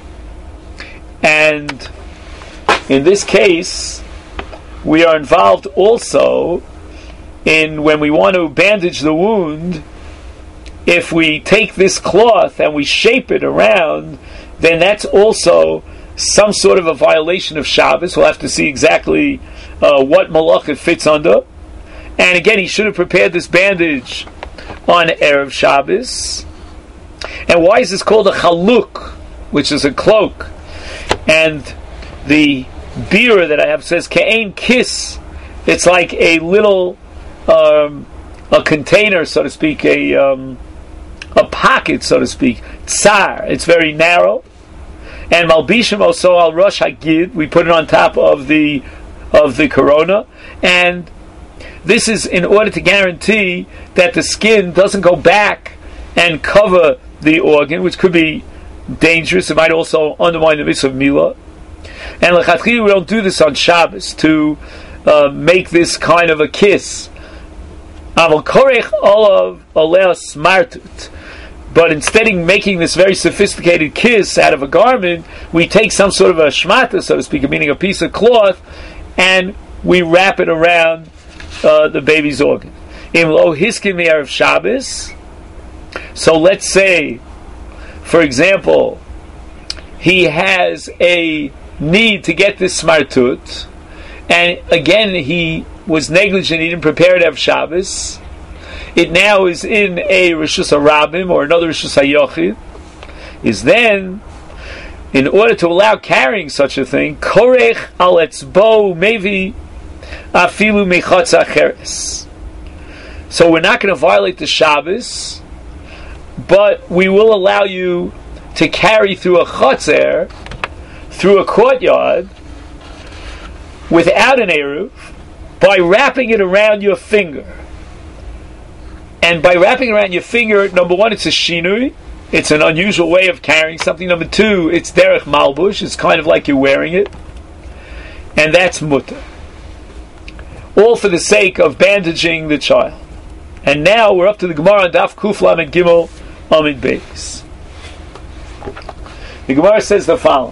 and in this case, we are involved also in when we want to bandage the wound. If we take this cloth and we shape it around, then that's also some sort of a violation of Shabbos. We'll have to see exactly uh, what malach it fits under. And again, he should have prepared this bandage on Erev Shabbos. And why is this called a chaluk, which is a cloak? And the beer that I have says ke'ein kiss. It's like a little um, a container, so to speak, a um, a pocket, so to speak. Tsar. It's very narrow. And malbishim also al rosh hagid. We put it on top of the of the corona, and this is in order to guarantee that the skin doesn't go back and cover the organ, which could be dangerous. It might also undermine the mitzvah of Milah. And lechatchila we don't do this on Shabbos to uh, make this kind of a kiss. Aval korech olav oleh smartut. But instead of making this very sophisticated kiss out of a garment, we take some sort of a shmata, so to speak, meaning a piece of cloth, and we wrap it around uh, the baby's organ. Im lo hiskin me'erev Shabbos. So let's say, for example, he has a need to get this smartut, and again he was negligent, he didn't prepare it to have Shabbos. It now is in a Rishus HaRabim or another Rishus HaYochid, is then, in order to allow carrying such a thing, korech al etzbo mevi afilu mechatz acheres. So we're not going to violate the Shabbos, but we will allow you to carry through a chotzer, through a courtyard, without an eruv, by wrapping it around your finger. And by wrapping around your finger, number one, it's a shinui. It's an unusual way of carrying something. Number two, it's derech malbush. It's kind of like you're wearing it. And that's mutter. All for the sake of bandaging the child. And now we're up to the Gemara on Daf Kuf Lamed Gimel Amid Beis. The Gemara says the following.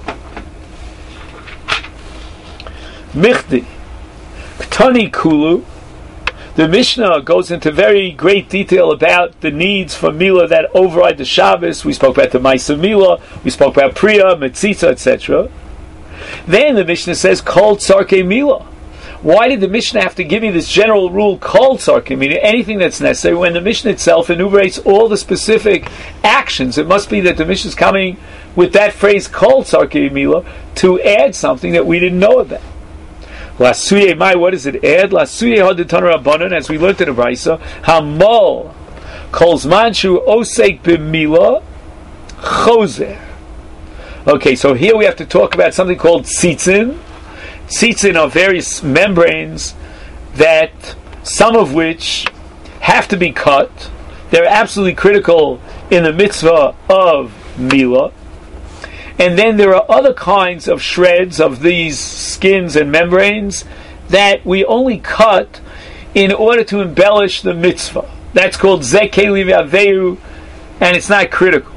Michdi Ktani Kulu. The Mishnah goes into very great detail about the needs for Mila that override the Shabbos. We spoke about the Maisa Mila, we spoke about Priya, Metzitza, et cetera. Then the Mishnah says, Kol Tzarkei Mila. Why did the Mishnah have to give you this general rule, Kol Tzarkei Mila, anything that's necessary, when the Mishnah itself enumerates all the specific actions? It must be that the Mishnah is coming with that phrase, Kol Tzarkei Mila, to add something that we didn't know about. Lasuye mai, what does it add? Lasuye haditana rabbanon, as we learned in the Brisa, Hamol kol zman shu osek b'mila chozer. Okay, so here we have to talk about something called tzitzin. Tzitzin are various membranes that, some of which have to be cut. They're absolutely critical in the mitzvah of mila. And then there are other kinds of shreds of these skins and membranes that we only cut in order to embellish the mitzvah. That's called zekeli v'aveu, and it's not critical.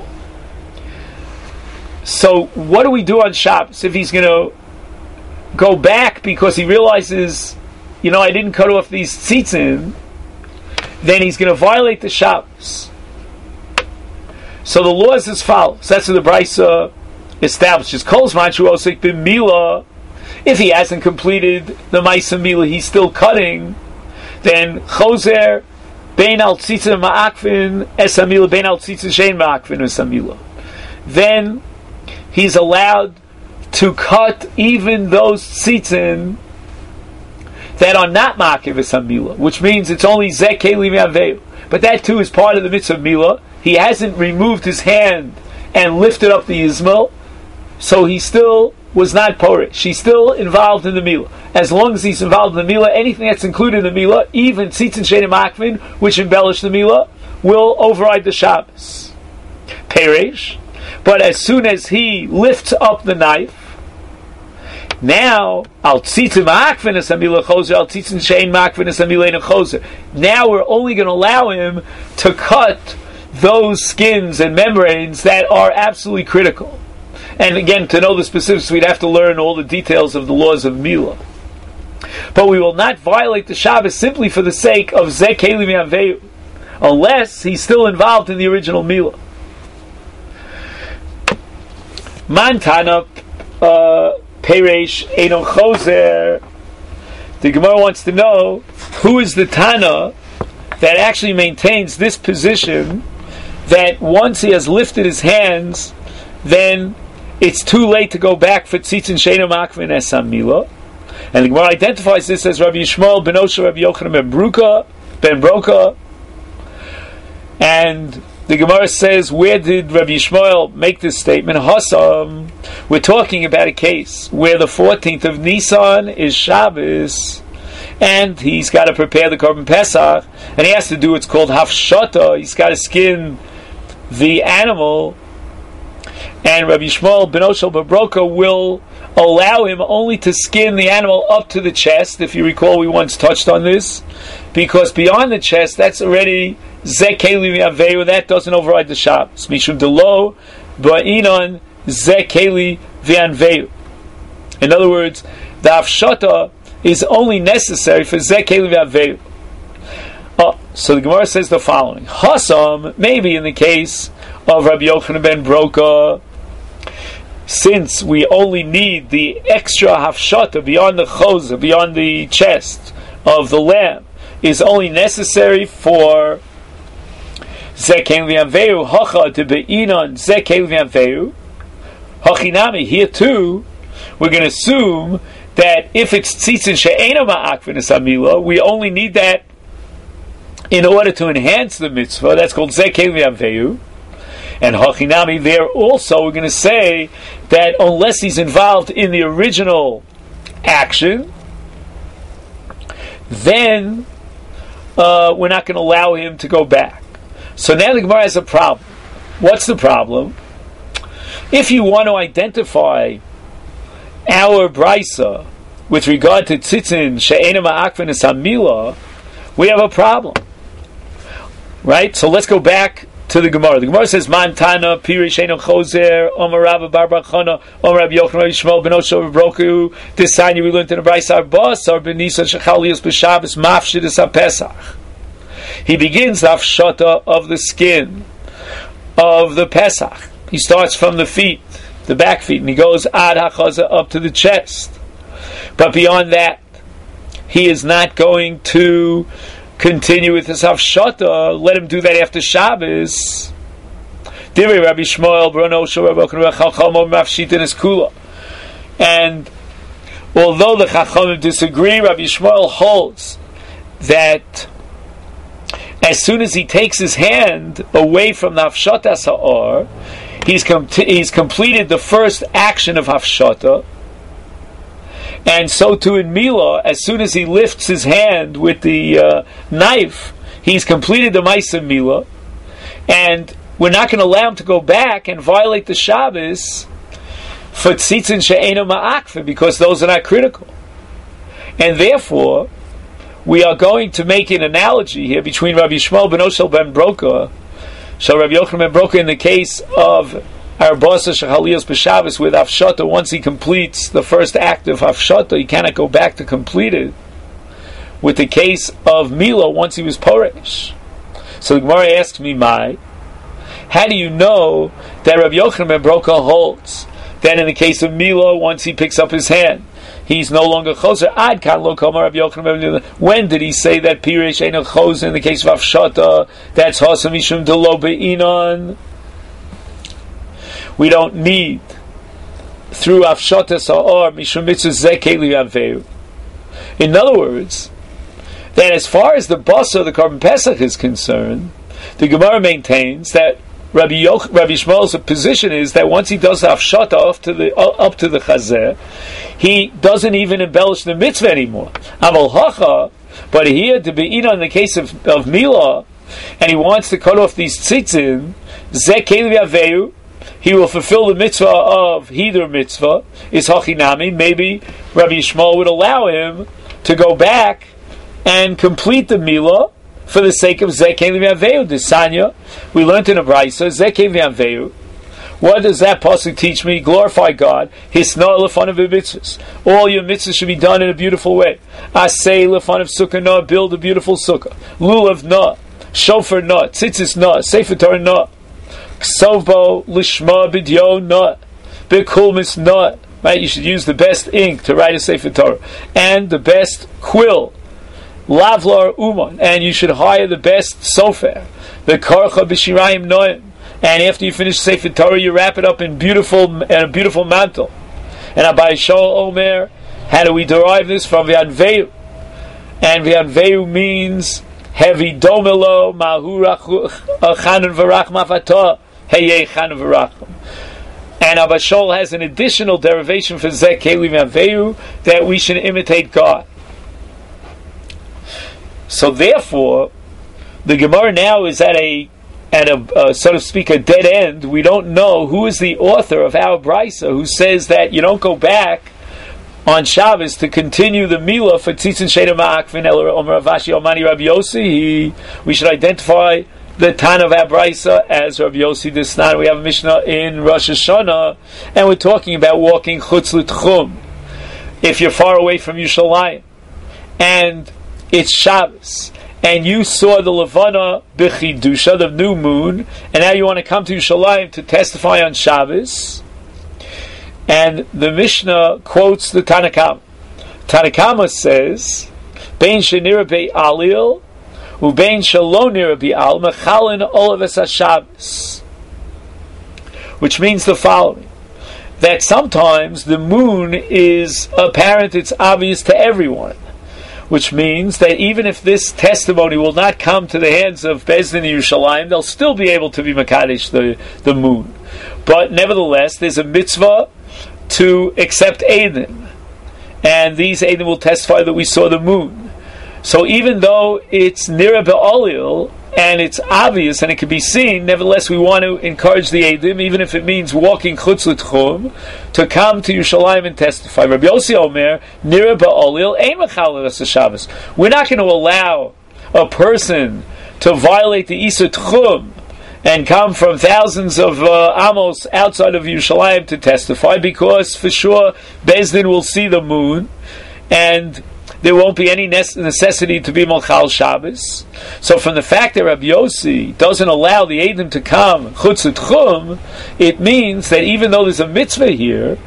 So what do we do on Shabbos if he's going to go back because he realizes, you know, I didn't cut off these tzitzin? Then he's going to violate the Shabbos. So the law is as follows. That's what the Brisa establishes. Kol zman shu osek b'mila. If he hasn't completed the Maisa Mila, he's still cutting, then chozer bein al tzitzin ma'akvin es hamila bein al tzitzin shein ma'akvin es hamila. Then he's allowed to cut even those tzitzin that are not ma'akiv es hamila, which means it's only zekeli v'aveu. But that too is part of the mitzvah of Mila. He hasn't removed his hand and lifted up the Yizmel, so he still was not porish. He's still involved in the Mila. As long as he's involved in the Mila, anything that's included in the Mila, even tzitzin shein makvin, which embellish the Mila, will override the Shabbos. Perish. But as soon as he lifts up the knife, now al tzitzin makvin es hamila choser, al tzitzin shein makvin es hamila ein choser. Now we're only going to allow him to cut those skins and membranes that are absolutely critical. And again, to know the specifics, we'd have to learn all the details of the laws of Mila. But we will not violate the Shabbos simply for the sake of zekeli v'aveu, unless he's still involved in the original Mila. Mantana uh, Peresh Eino Choser. The Gemara wants to know who is the Tana that actually maintains this position, that once he has lifted his hands, then it's too late to go back for tzitzin sheina makvin es hamila. And the Gemara identifies this as Rabbi Yishmael ben Osher Rabbi Yochanan ben Bruka ben Broka. And the Gemara says, where did Rabbi Yishmael make this statement? Hassam. We're talking about a case where the fourteenth of Nisan is Shabbos, and he's got to prepare the Korban Pesach, and he has to do what's called hafshata. He's got to skin the animal. and Rabbi Yishmael ben Oshel ben Broka will allow him only to skin the animal up to the chest. If you recall, we once touched on this, because beyond the chest, that's already Zeh Keli V'Aveyu, that doesn't override the Shabbos. Mishum Delo Ba'inon Zeh Keli V'Aveyu. In other words, the Hafshata is only necessary for Zeh Keli V'Aveyu. Oh, so the Gemara says the following: Hasam, maybe in the case of Rabbi Yochanan ben Broka, since we only need the extra hafshata beyond the choza, beyond the chest of the lamb, is only necessary for zekel v'yanveu hacha to be'inon zekel v'yanveu hachinami. Here too, we're going to assume that if it's tzitzin she'ena ma'akvin esamila, we only need that in order to enhance the mitzvah. That's called zekel v'yanveu. And hachinami, there also we're going to say that unless he's involved in the original action, then uh, we're not going to allow him to go back. So now the Gemara has a problem. What's the problem? If you want to identify our brisa with regard to tzitzin she'ena ma'akvin esamila, we have a problem, right? So let's go back to the Gemara. The Gemara says, Man Tana, Pirish Eno Choser, Omar Rabba Bar Bachana, Omar Rabbi Yochanan, Rabbi Yishmael ben Oshel Broku. This sign we learned in the Brayso Arbas, Ar Benisa Shechalios B'Shabbos Mafshidus HaPesach. He begins the hafshata of the skin of the Pesach. He starts from the feet, the back feet, and he goes ad hachaza up to the chest. But beyond that, he is not going to continue with his hafshata. Let him do that after Shabbos. Divrei Rabbi Shmuel Brono Shorabokanu Chachamim Mafshitin is Kula. And although the Chachamim disagree, Rabbi Shmuel holds that as soon as he takes his hand away from the hafshata sa'or, he's com- he's completed the first action of hafshata. And so too in Milah, as soon as he lifts his hand with the uh, knife, he's completed the Maisa Milah, and we're not going to allow him to go back and violate the Shabbos for tzitzin she'ena ma'akvin, because those are not critical. And therefore, we are going to make an analogy here between Rabbi Yishmael ben Oshel ben Broka, so Rabbi Yochanan ben Broka in the case of Arbasa Shechalios B'Shabbos with Hafshata, once he completes the first act of Hafshata, he cannot go back to complete it. With the case of Milah, once he was Poresh. So the Gemara asks me, "My, how do you know that Rabbi Yochanan ben Broka holds that in the case of Milah, once he picks up his hand, he's no longer choser? Ad kan lo kama Rabbi Yochanan ben Broka. When did he say that Pirish ain't a choser in the case of Hafshata? That's Hasam Mishum Delo Be'inon. We don't need through Hafshata Sa'or Mishum Mitzvah Zeh Keli V'Aveyu. In other words, that as far as the Basa, the Korban Pesach, is concerned, the Gemara maintains that Rabbi, Yoch, Rabbi Yishmael's position is that once he does the Hafshata up to the uh, up to the Chazeh, he doesn't even embellish the mitzvah anymore. Aval Hacha, but here to be in the case of, of Milah, and he wants to cut off these tzitzin, Zeh Keli V'Aveyu, he will fulfill the mitzvah of Hidur mitzvah, is Hachinami. Maybe Rabbi Yishmael would allow him to go back and complete the Milah for the sake of Zeh Keli V'Aveyu. Desanya, we learned in a Brayso, Zeh Keli V'Aveyu. What does that pasuk teach me? Glorify God. Hisna l'fanav mitzvahs. All your mitzvahs should be done in a beautiful way. Asay l'fanav sukkah na, build a beautiful sukkah. Lulav na, shofar na, tzitzis na, sefer Torah na. Ksovbo lishma bidyo not, bikulmis not. Right, you should use the best ink to write a Sefer Torah, and the best quill, lavlar uman, and you should hire the best sofer, the karcha b'shirayim noim. And after you finish Sefer Torah, you wrap it up in beautiful and a beautiful mantle. And Abai Shaul Omer, how do we derive this from V'yanveu? And V'yanveu means heavy domelo mahurach chanan v'rach mafatah. Hey, Chanan v'racham. And Abba Shaul has an additional derivation for Zeh Keli V'Aveyu, that we should imitate God. So therefore, the Gemara now is at a at a, uh, so to speak, a dead end. We don't know who is the author of our brisa who says that you don't go back on Shabbos to continue the Milah for Tzitzin Sheina Ma'akvin El Omer Avashi Omani Rabbi Yossi. We should identify the Tan of our brisa as Rabbi Yossi Disnan. We have a Mishnah in Rosh Hashanah, and we're talking about walking Chutz L'Tchum. If you're far away from Yerushalayim, and it's Shabbos, and you saw the Levana B'chidusha, the new moon, and now you want to come to Yerushalayim to testify on Shabbos, and the Mishnah quotes the Tanna Kama. Tanna Kama says, Bein shenira be'alil, ubein shelo nira be'al, mechalin olav es HaShabbos. Which means the following, that sometimes the moon is apparent, it's obvious to everyone. Which means that even if this testimony will not come to the hands of Bezdin Yerushalayim, they'll still be able to be Makadesh the, the moon. But nevertheless, there's a mitzvah to accept Eidim, and these Eidim will testify that we saw the moon. So even though it's Nira Be'olil, and it's obvious and it can be seen, nevertheless we want to encourage the Eidim, even if it means walking Chutz L'Tchum, to come to Yerushalayim and testify. Rabbi Yossi Omer, Nira Be'olil, Ein Mechalel Es HaShabbos. We're not going to allow a person to violate the Isa Tchum and come from thousands of uh, amos outside of Yerushalayim to testify, because for sure Bezdin will see the moon, and there won't be any necessity to be Molchal Shabbos. So from the fact that Rabbi Yossi doesn't allow the Eidim to come Chutz L'Tchum, it means that even though there's a mitzvah here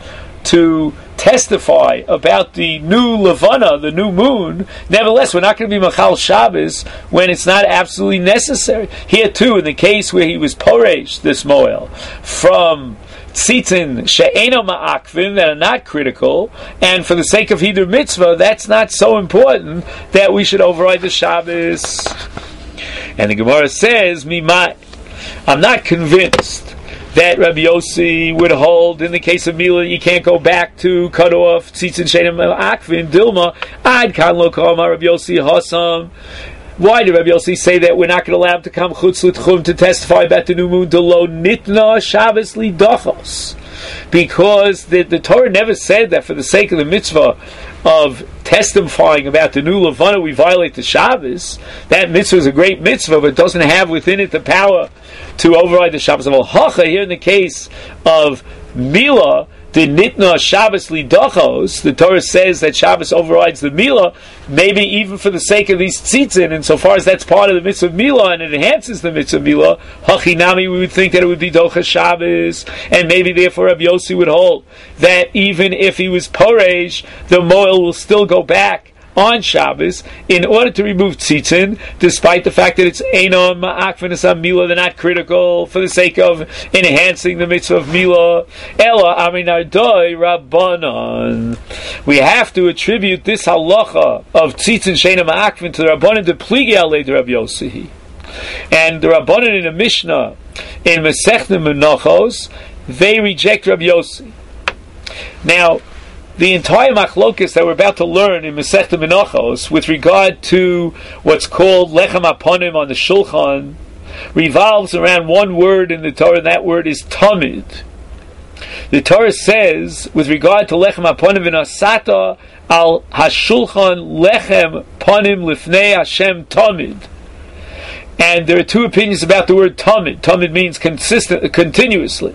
to testify about the new Levana, the new moon, nevertheless we're not going to be Machal Shabbos when it's not absolutely necessary. Here too, in the case where he was Poresh, this Moel, from Tzitzin she'eno ma'akvin, that are not critical, and for the sake of Hidur Mitzvah, that's not so important that we should override the Shabbos. And the Gemara says, Mimai, I'm not convinced that Rabbi Yossi would hold in the case of Milah you can't go back to cut off Tzitzin she'eno ma'akvin, Dilma, Ad kan lo kama Rabbi Yossi Hasam. Why did Rabbi Yossi say that we're not going to allow him to come Chutz L'Tchum to testify about the new moon? Delo nitna Shabbos lidachos. Because the, the Torah never said that for the sake of the mitzvah of testifying about the new Levana we violate the Shabbos. That mitzvah is a great mitzvah, but doesn't have within it the power to override the Shabbos. Well, Hacha, here in the case of Milah, the Nitna Shabbos Lidachos, the Torah says that Shabbos overrides the Milah, maybe even for the sake of these tzitzin, and so far as that's part of the mitzvah of Milah and it enhances the mitzvah of Milah, Hachinami, we would think that it would be Docha Shabbos, and maybe therefore Rabbi Yossi would hold that even if he was Poresh, the Moel will still go back on Shabbos in order to remove tzitzin, despite the fact that it's Einon Ma'akvin Asam Milah, they're not critical for the sake of enhancing the mitzvah of Milah. Ella Aminardoi Rabbanon. We have to attribute this halacha of tzitzin she'eno ma'akvin to the Rabbanon de Pligi Alei de Rabbi Yossi. And the Rabbanon in the Mishnah in Masechta Menachos, they reject Rabbi Yossi. Now, the entire machlokus that we're about to learn in Masechta Menachos with regard to what's called Lechem Aponim on the Shulchan revolves around one word in the Torah, and that word is Tamid. The Torah says, with regard to Lechem Aponim, V'nasata al Hashulchan Lechem Ponim Lifnei Hashem Tamid. And there are two opinions about the word Tamid. Tamid means consistent, continuously.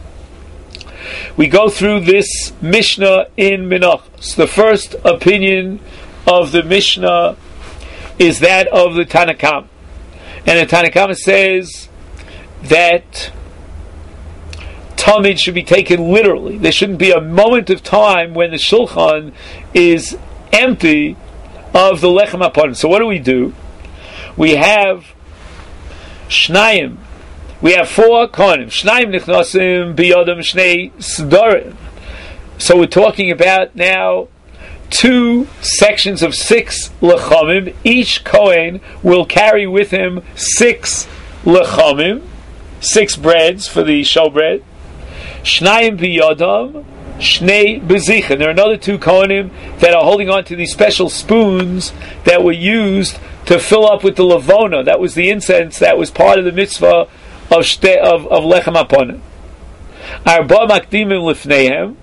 We go through this Mishnah in Menachos. The first opinion of the Mishnah is that of the Tanna Kama. And the Tanna Kama says that Tamid should be taken literally. There shouldn't be a moment of time when the Shulchan is empty of the Lechem Aponim. So what do we do? We have Shnayim. We have four kohanim. Shnayim nichnasim biyodam shnei sdarim. So we're talking about now two sections of six lechamim. Each kohen will carry with him six lechamim, six breads for the showbread. Shnayim biyodam shnei bezichin. There are another two kohanim that are holding on to these special spoons that were used to fill up with the lavona. That was the incense that was part of the mitzvah of shte, of, of lechem aponim. Arba makdimim lifneihem.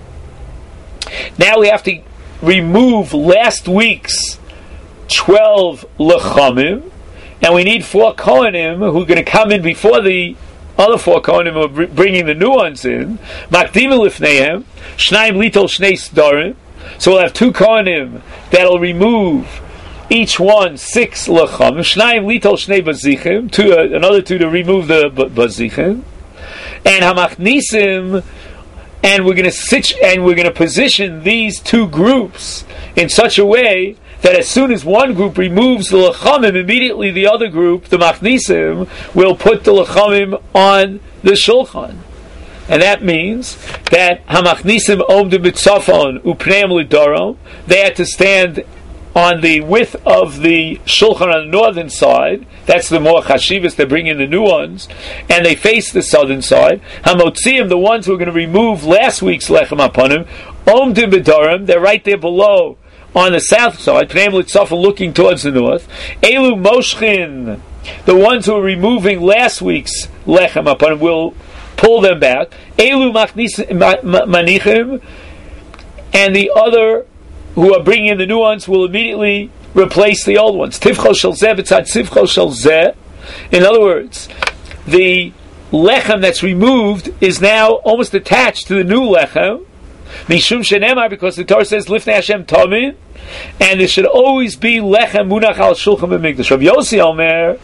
Now we have to remove last week's twelve lechamim, and we need four kohanim who are going to come in before the other four kohanim who are bringing the new ones in. Makdimim lifneihem, shnayim litol shnei sdarim. So we'll have two kohanim that'll remove each one six lechamim. Shnayim litol shnei bazichim, two, uh, another two to remove the b- bazichim, and hamachnisim. And we're going to sit, and we're going to position these two groups in such a way that as soon as one group removes the lechamim, immediately the other group, the machnisim, will put the lechamim on the shulchan. And that means that hamachnisim omdu b'tzafon upneim lidorom. They had to stand on the width of the shulchan on the northern side. That's the more chashivas. They bring in the new ones, and they face the southern side. Hamotziim, the ones who are going to remove last week's lechem aponim, omdim b'dorim. They're right there below on the south side. Pneim litzafon, looking towards the north. Elu moshchin, the ones who are removing last week's lechem aponim, will pull them back. Elu manichim, and the other who are bringing in the new ones will immediately replace the old ones. Tivchol shel zeh b'tzad tivchol shel zeh. In other words, the lechem that's removed is now almost attached to the new lechem. Mishum shenemar, because the Torah says lifnei Hashem tamid, and there should always be lechem munach al shulchan b'mikdash. Rav Yossi Omer,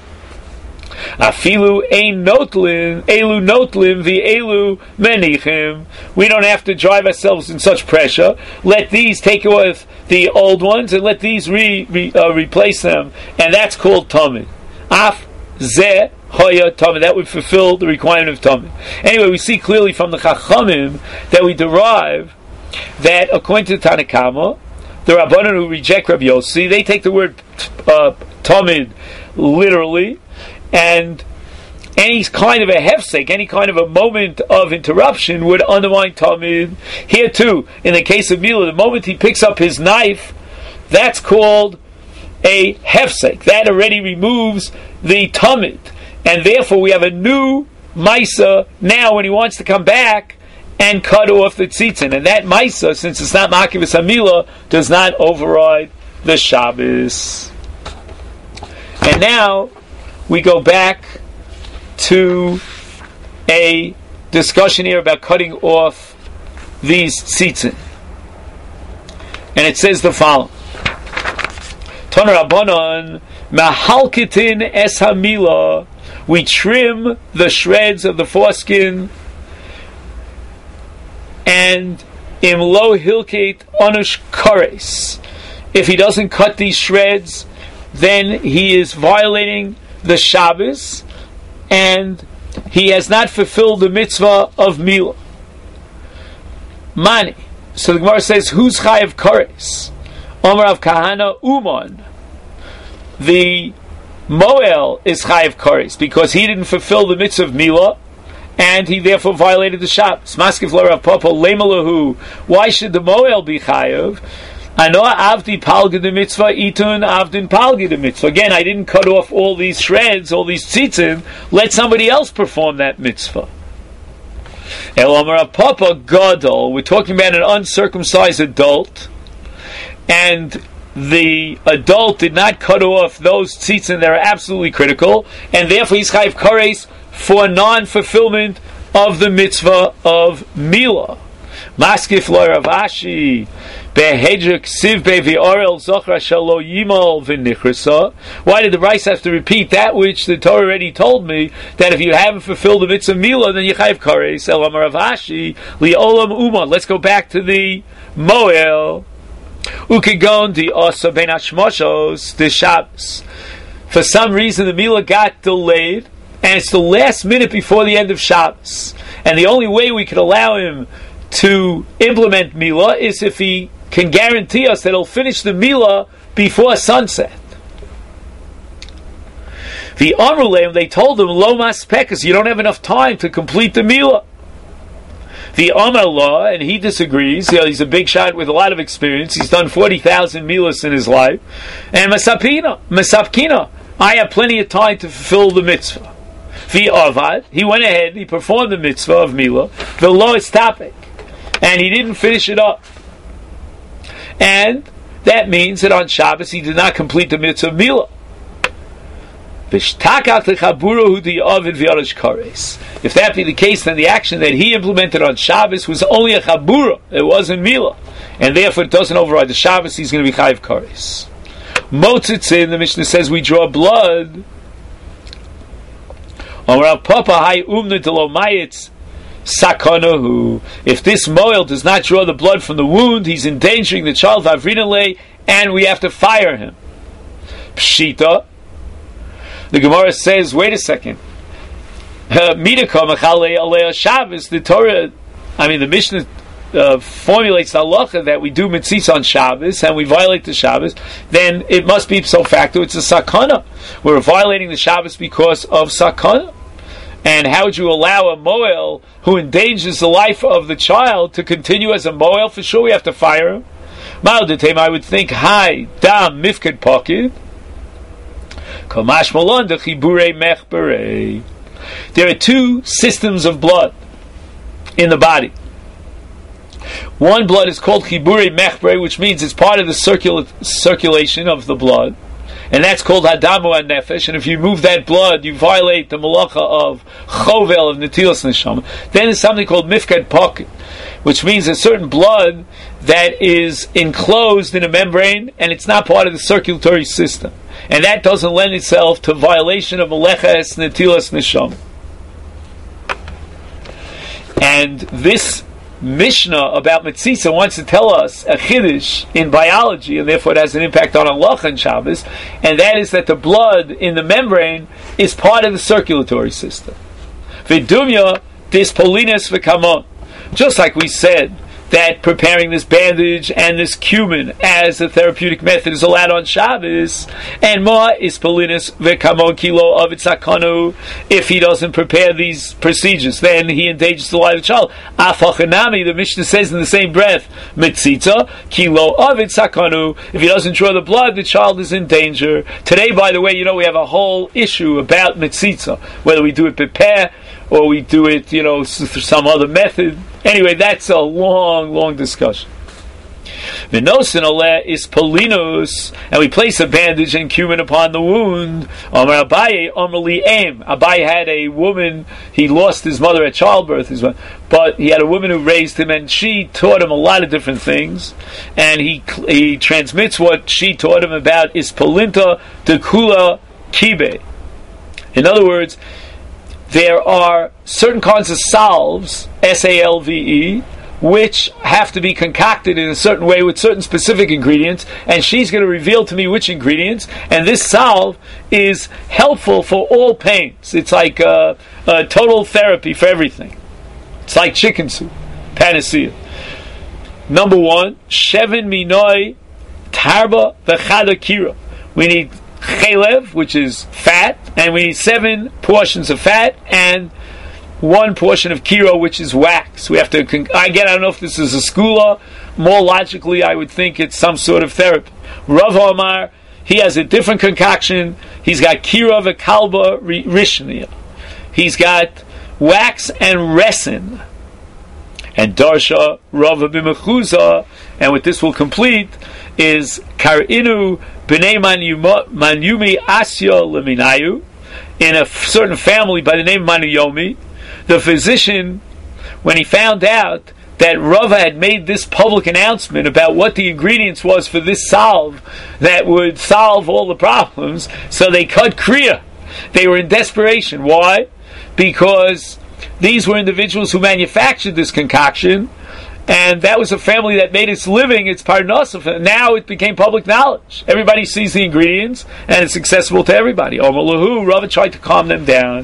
afilu ein notlin, elu notlin v'elu menichim. We don't have to drive ourselves in such pressure. Let these take with the old ones, and let these re, re, uh, replace them, and that's called tamid. Af zeh hoya tamid. That would fulfill the requirement of tamid. Anyway, we see clearly from the Chachamim that we derive that according to the Tanna Kama, the Rabbanan who reject Rabbi Yossi, they take the word uh, tamid literally. And any kind of a hefsek, any kind of a moment of interruption would undermine tamid. Here too, in the case of Mila, the moment he picks up his knife, that's called a hefsek. That already removes the tamid. And therefore we have a new maisa now when he wants to come back and cut off the tzitzin. And that maisa, since it's not makivus hamila, does not override the Shabbos. And now we go back to a discussion here about cutting off these tzitzin. And it says the following. Tana Rabbanan, mahalkitin es hamila, we trim the shreds of the foreskin, and im lo hilket onush kares. If he doesn't cut these shreds, then he is violating the Shabbos, and he has not fulfilled the mitzvah of Milah. Mani. So the Gemara says, who's chayav kares? Omer of Kahana Uman. The Moel is chayav kares because he didn't fulfill the mitzvah of Milah, and he therefore violated the Shabbos. Maskiv lo Rav Papa lemalahu. Why should the Moel be chayav? Anoa avdi palgi the mitzvah, itun avdin palgi the mitzvah. Again, I didn't cut off all these shreds, all these tzitzin. Let somebody else perform that mitzvah. El Amar Papa Gadol. We're talking about an uncircumcised adult, and the adult did not cut off those tzitzin that are absolutely critical, and therefore he's chayav kares for non-fulfillment of the mitzvah of Milah. Maskif lo Rav Ashi. Why did the Rice have to repeat that which the Torah already told me, that if you haven't fulfilled the mitzvah Milah, then you chayav kares? El Amar Rav Ashi li olam uman. Let's go back to the Moel. Ukigon di osa ben hashmoshos the Shabbos. For some reason, the Milah got delayed, and it's the last minute before the end of Shabbos. And the only way we could allow him to implement Milah is if he can guarantee us that he'll finish the Milah before sunset. The Amruleim, they told him, Lo maspekas, you don't have enough time to complete the Milah. The Omer law, and he disagrees. You know, he's a big shot with a lot of experience. He's done forty thousand milas in his life. And Masapina, Masapkina, I have plenty of time to fulfill the mitzvah. The Avad, he went ahead, he performed the mitzvah of Mila, the lowest topic, and he didn't finish it up. And that means that on Shabbos he did not complete the mitzvah of Mila. If that be the case, then the action that he implemented on Shabbos was only a chabura, it wasn't Mila, and therefore it doesn't override the Shabbos. He's going to be chayiv kares. Motzitzin, the Mishnah says, we draw blood. If this moel does not draw the blood from the wound, he's endangering the child, and we have to fire him. Pshita. The Gemara says, wait a second. The Torah, I mean, the Mishnah uh, formulates the halacha that we do mitzvahs on Shabbos and we violate the Shabbos, then it must be so facto, it's a sakana. We're violating the Shabbos because of sakana. And how would you allow a moel who endangers the life of the child to continue as a moel? For sure we have to fire him. Ma'odatem, I would think, hi, dam, mifked pocket. There are two systems of blood in the body. One blood is called chibure mechbere, which means it's part of the circula- circulation of the blood, and that's called hadamu hanefesh. And if you remove that blood, you violate the malacha of chovel, of netilas neshama. Then there's something called mifked pocket, which means a certain blood that is enclosed in a membrane, and it's not part of the circulatory system. And that doesn't lend itself to violation of meleches netilas neshama. And this Mishnah about Metzitza wants to tell us a chiddush in biology, and therefore it has an impact on halacha and Shabbos, and that is that the blood in the membrane is part of the circulatory system. Vidumya dispolinas v'kamon. Just like we said that preparing this bandage and this cumin as a therapeutic method is allowed on Shabbos, and ma is polinis v'kamon kilo of itzakanu. If he doesn't prepare these procedures, then he endangers the life of the child. Afachanami, the Mishnah says in the same breath, mitzitza kilo of itzakanu. If he doesn't draw the blood, the child is in danger. Today, by the way, you know we have a whole issue about mitzitza, whether we do it prepare or we do it, you know, through some other method. Anyway, that's a long, long discussion. V'nosin oleh is polinus, and we place a bandage and cumin upon the wound. Amar Abaye, Amar Li'em. Abaye had a woman, he lost his mother at childbirth, his mother, but he had a woman who raised him, and she taught him a lot of different things, and he he transmits what she taught him about is polinta dekula kibe. In other words, there are certain kinds of salves, S A L V E, which have to be concocted in a certain way with certain specific ingredients, and she's going to reveal to me which ingredients, and this salve is helpful for all pains. It's like a, a total therapy for everything. It's like chicken soup, panacea. Number one, Shevin Minoi Tarba V'chada Kira. We need chalev, which is fat, and we need seven portions of fat and one portion of kiro, which is wax. We have to. Again, I don't know if this is a skula. More logically, I would think it's some sort of therapy. Rav Omar, he has a different concoction. He's got kira v'kalba rishniya. He's got wax and resin. And darsha Rav b'mechuza, and what this will complete is karinu b'nei manyumi asya leminayu, in a certain family by the name of Manuyomi. The physician, when he found out that Rava had made this public announcement about what the ingredients was for this salve that would solve all the problems, so they cut kriya. They were in desperation. Why? Because these were individuals who manufactured this concoction, and that was a family that made its living, its parnasah. Now it became public knowledge. Everybody sees the ingredients, and it's accessible to everybody. Omer lahu, Rava tried to calm them down.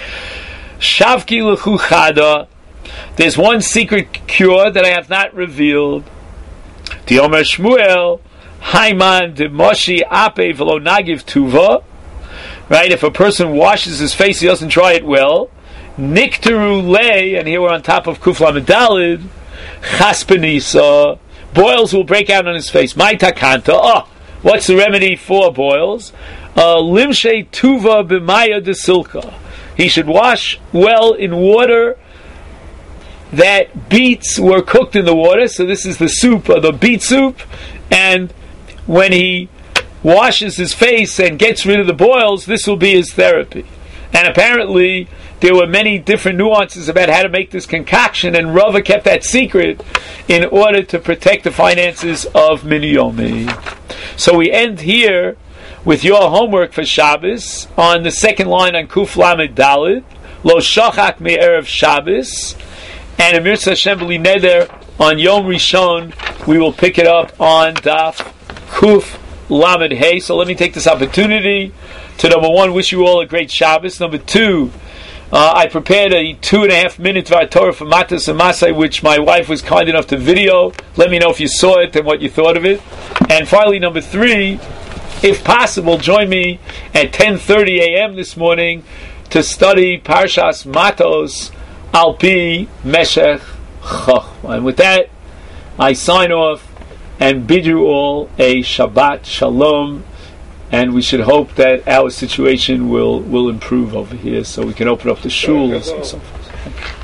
Shavki l'chu chada. There's one secret cure that I have not revealed. The Omer Shmuel, Haiman de Moshi Ape v'lo nagiv tuva. Right, if a person washes his face, he doesn't dry it well, Nikteru lei, and here we're on top of Kuf Lamed Daled, Chaspenisa, boils will break out on his face. My takanta, oh, what's the remedy for boils? Uh, Limshe tuva b'maya de silka. He should wash well in water that beets were cooked in the water. So this is the soup, or the beet soup, and when he washes his face and gets rid of the boils, this will be his therapy. And apparently there were many different nuances about how to make this concoction, and Rava kept that secret in order to protect the finances of Minyomi. So we end here with your homework for Shabbos on the second line on Kuf Lamed Daled, Lo Shachak Me'erev Shabbos, and Amir Hashem B'li Neder on Yom Rishon. We will pick it up on Daf Kuf Lamed Hey. So let me take this opportunity to, number one, wish you all a great Shabbos. Number two, uh, I prepared a two and a half minute Torah for Matas and Masai, which my wife was kind enough to video. Let me know if you saw it and what you thought of it. And finally, number three, if possible, join me at ten thirty a.m. this morning to study Parshas Matos Alpi Meshech Chochmah. And with that, I sign off and bid you all a Shabbat Shalom. And we should hope that our situation will, will improve over here, so we can open up the shuls and so forth.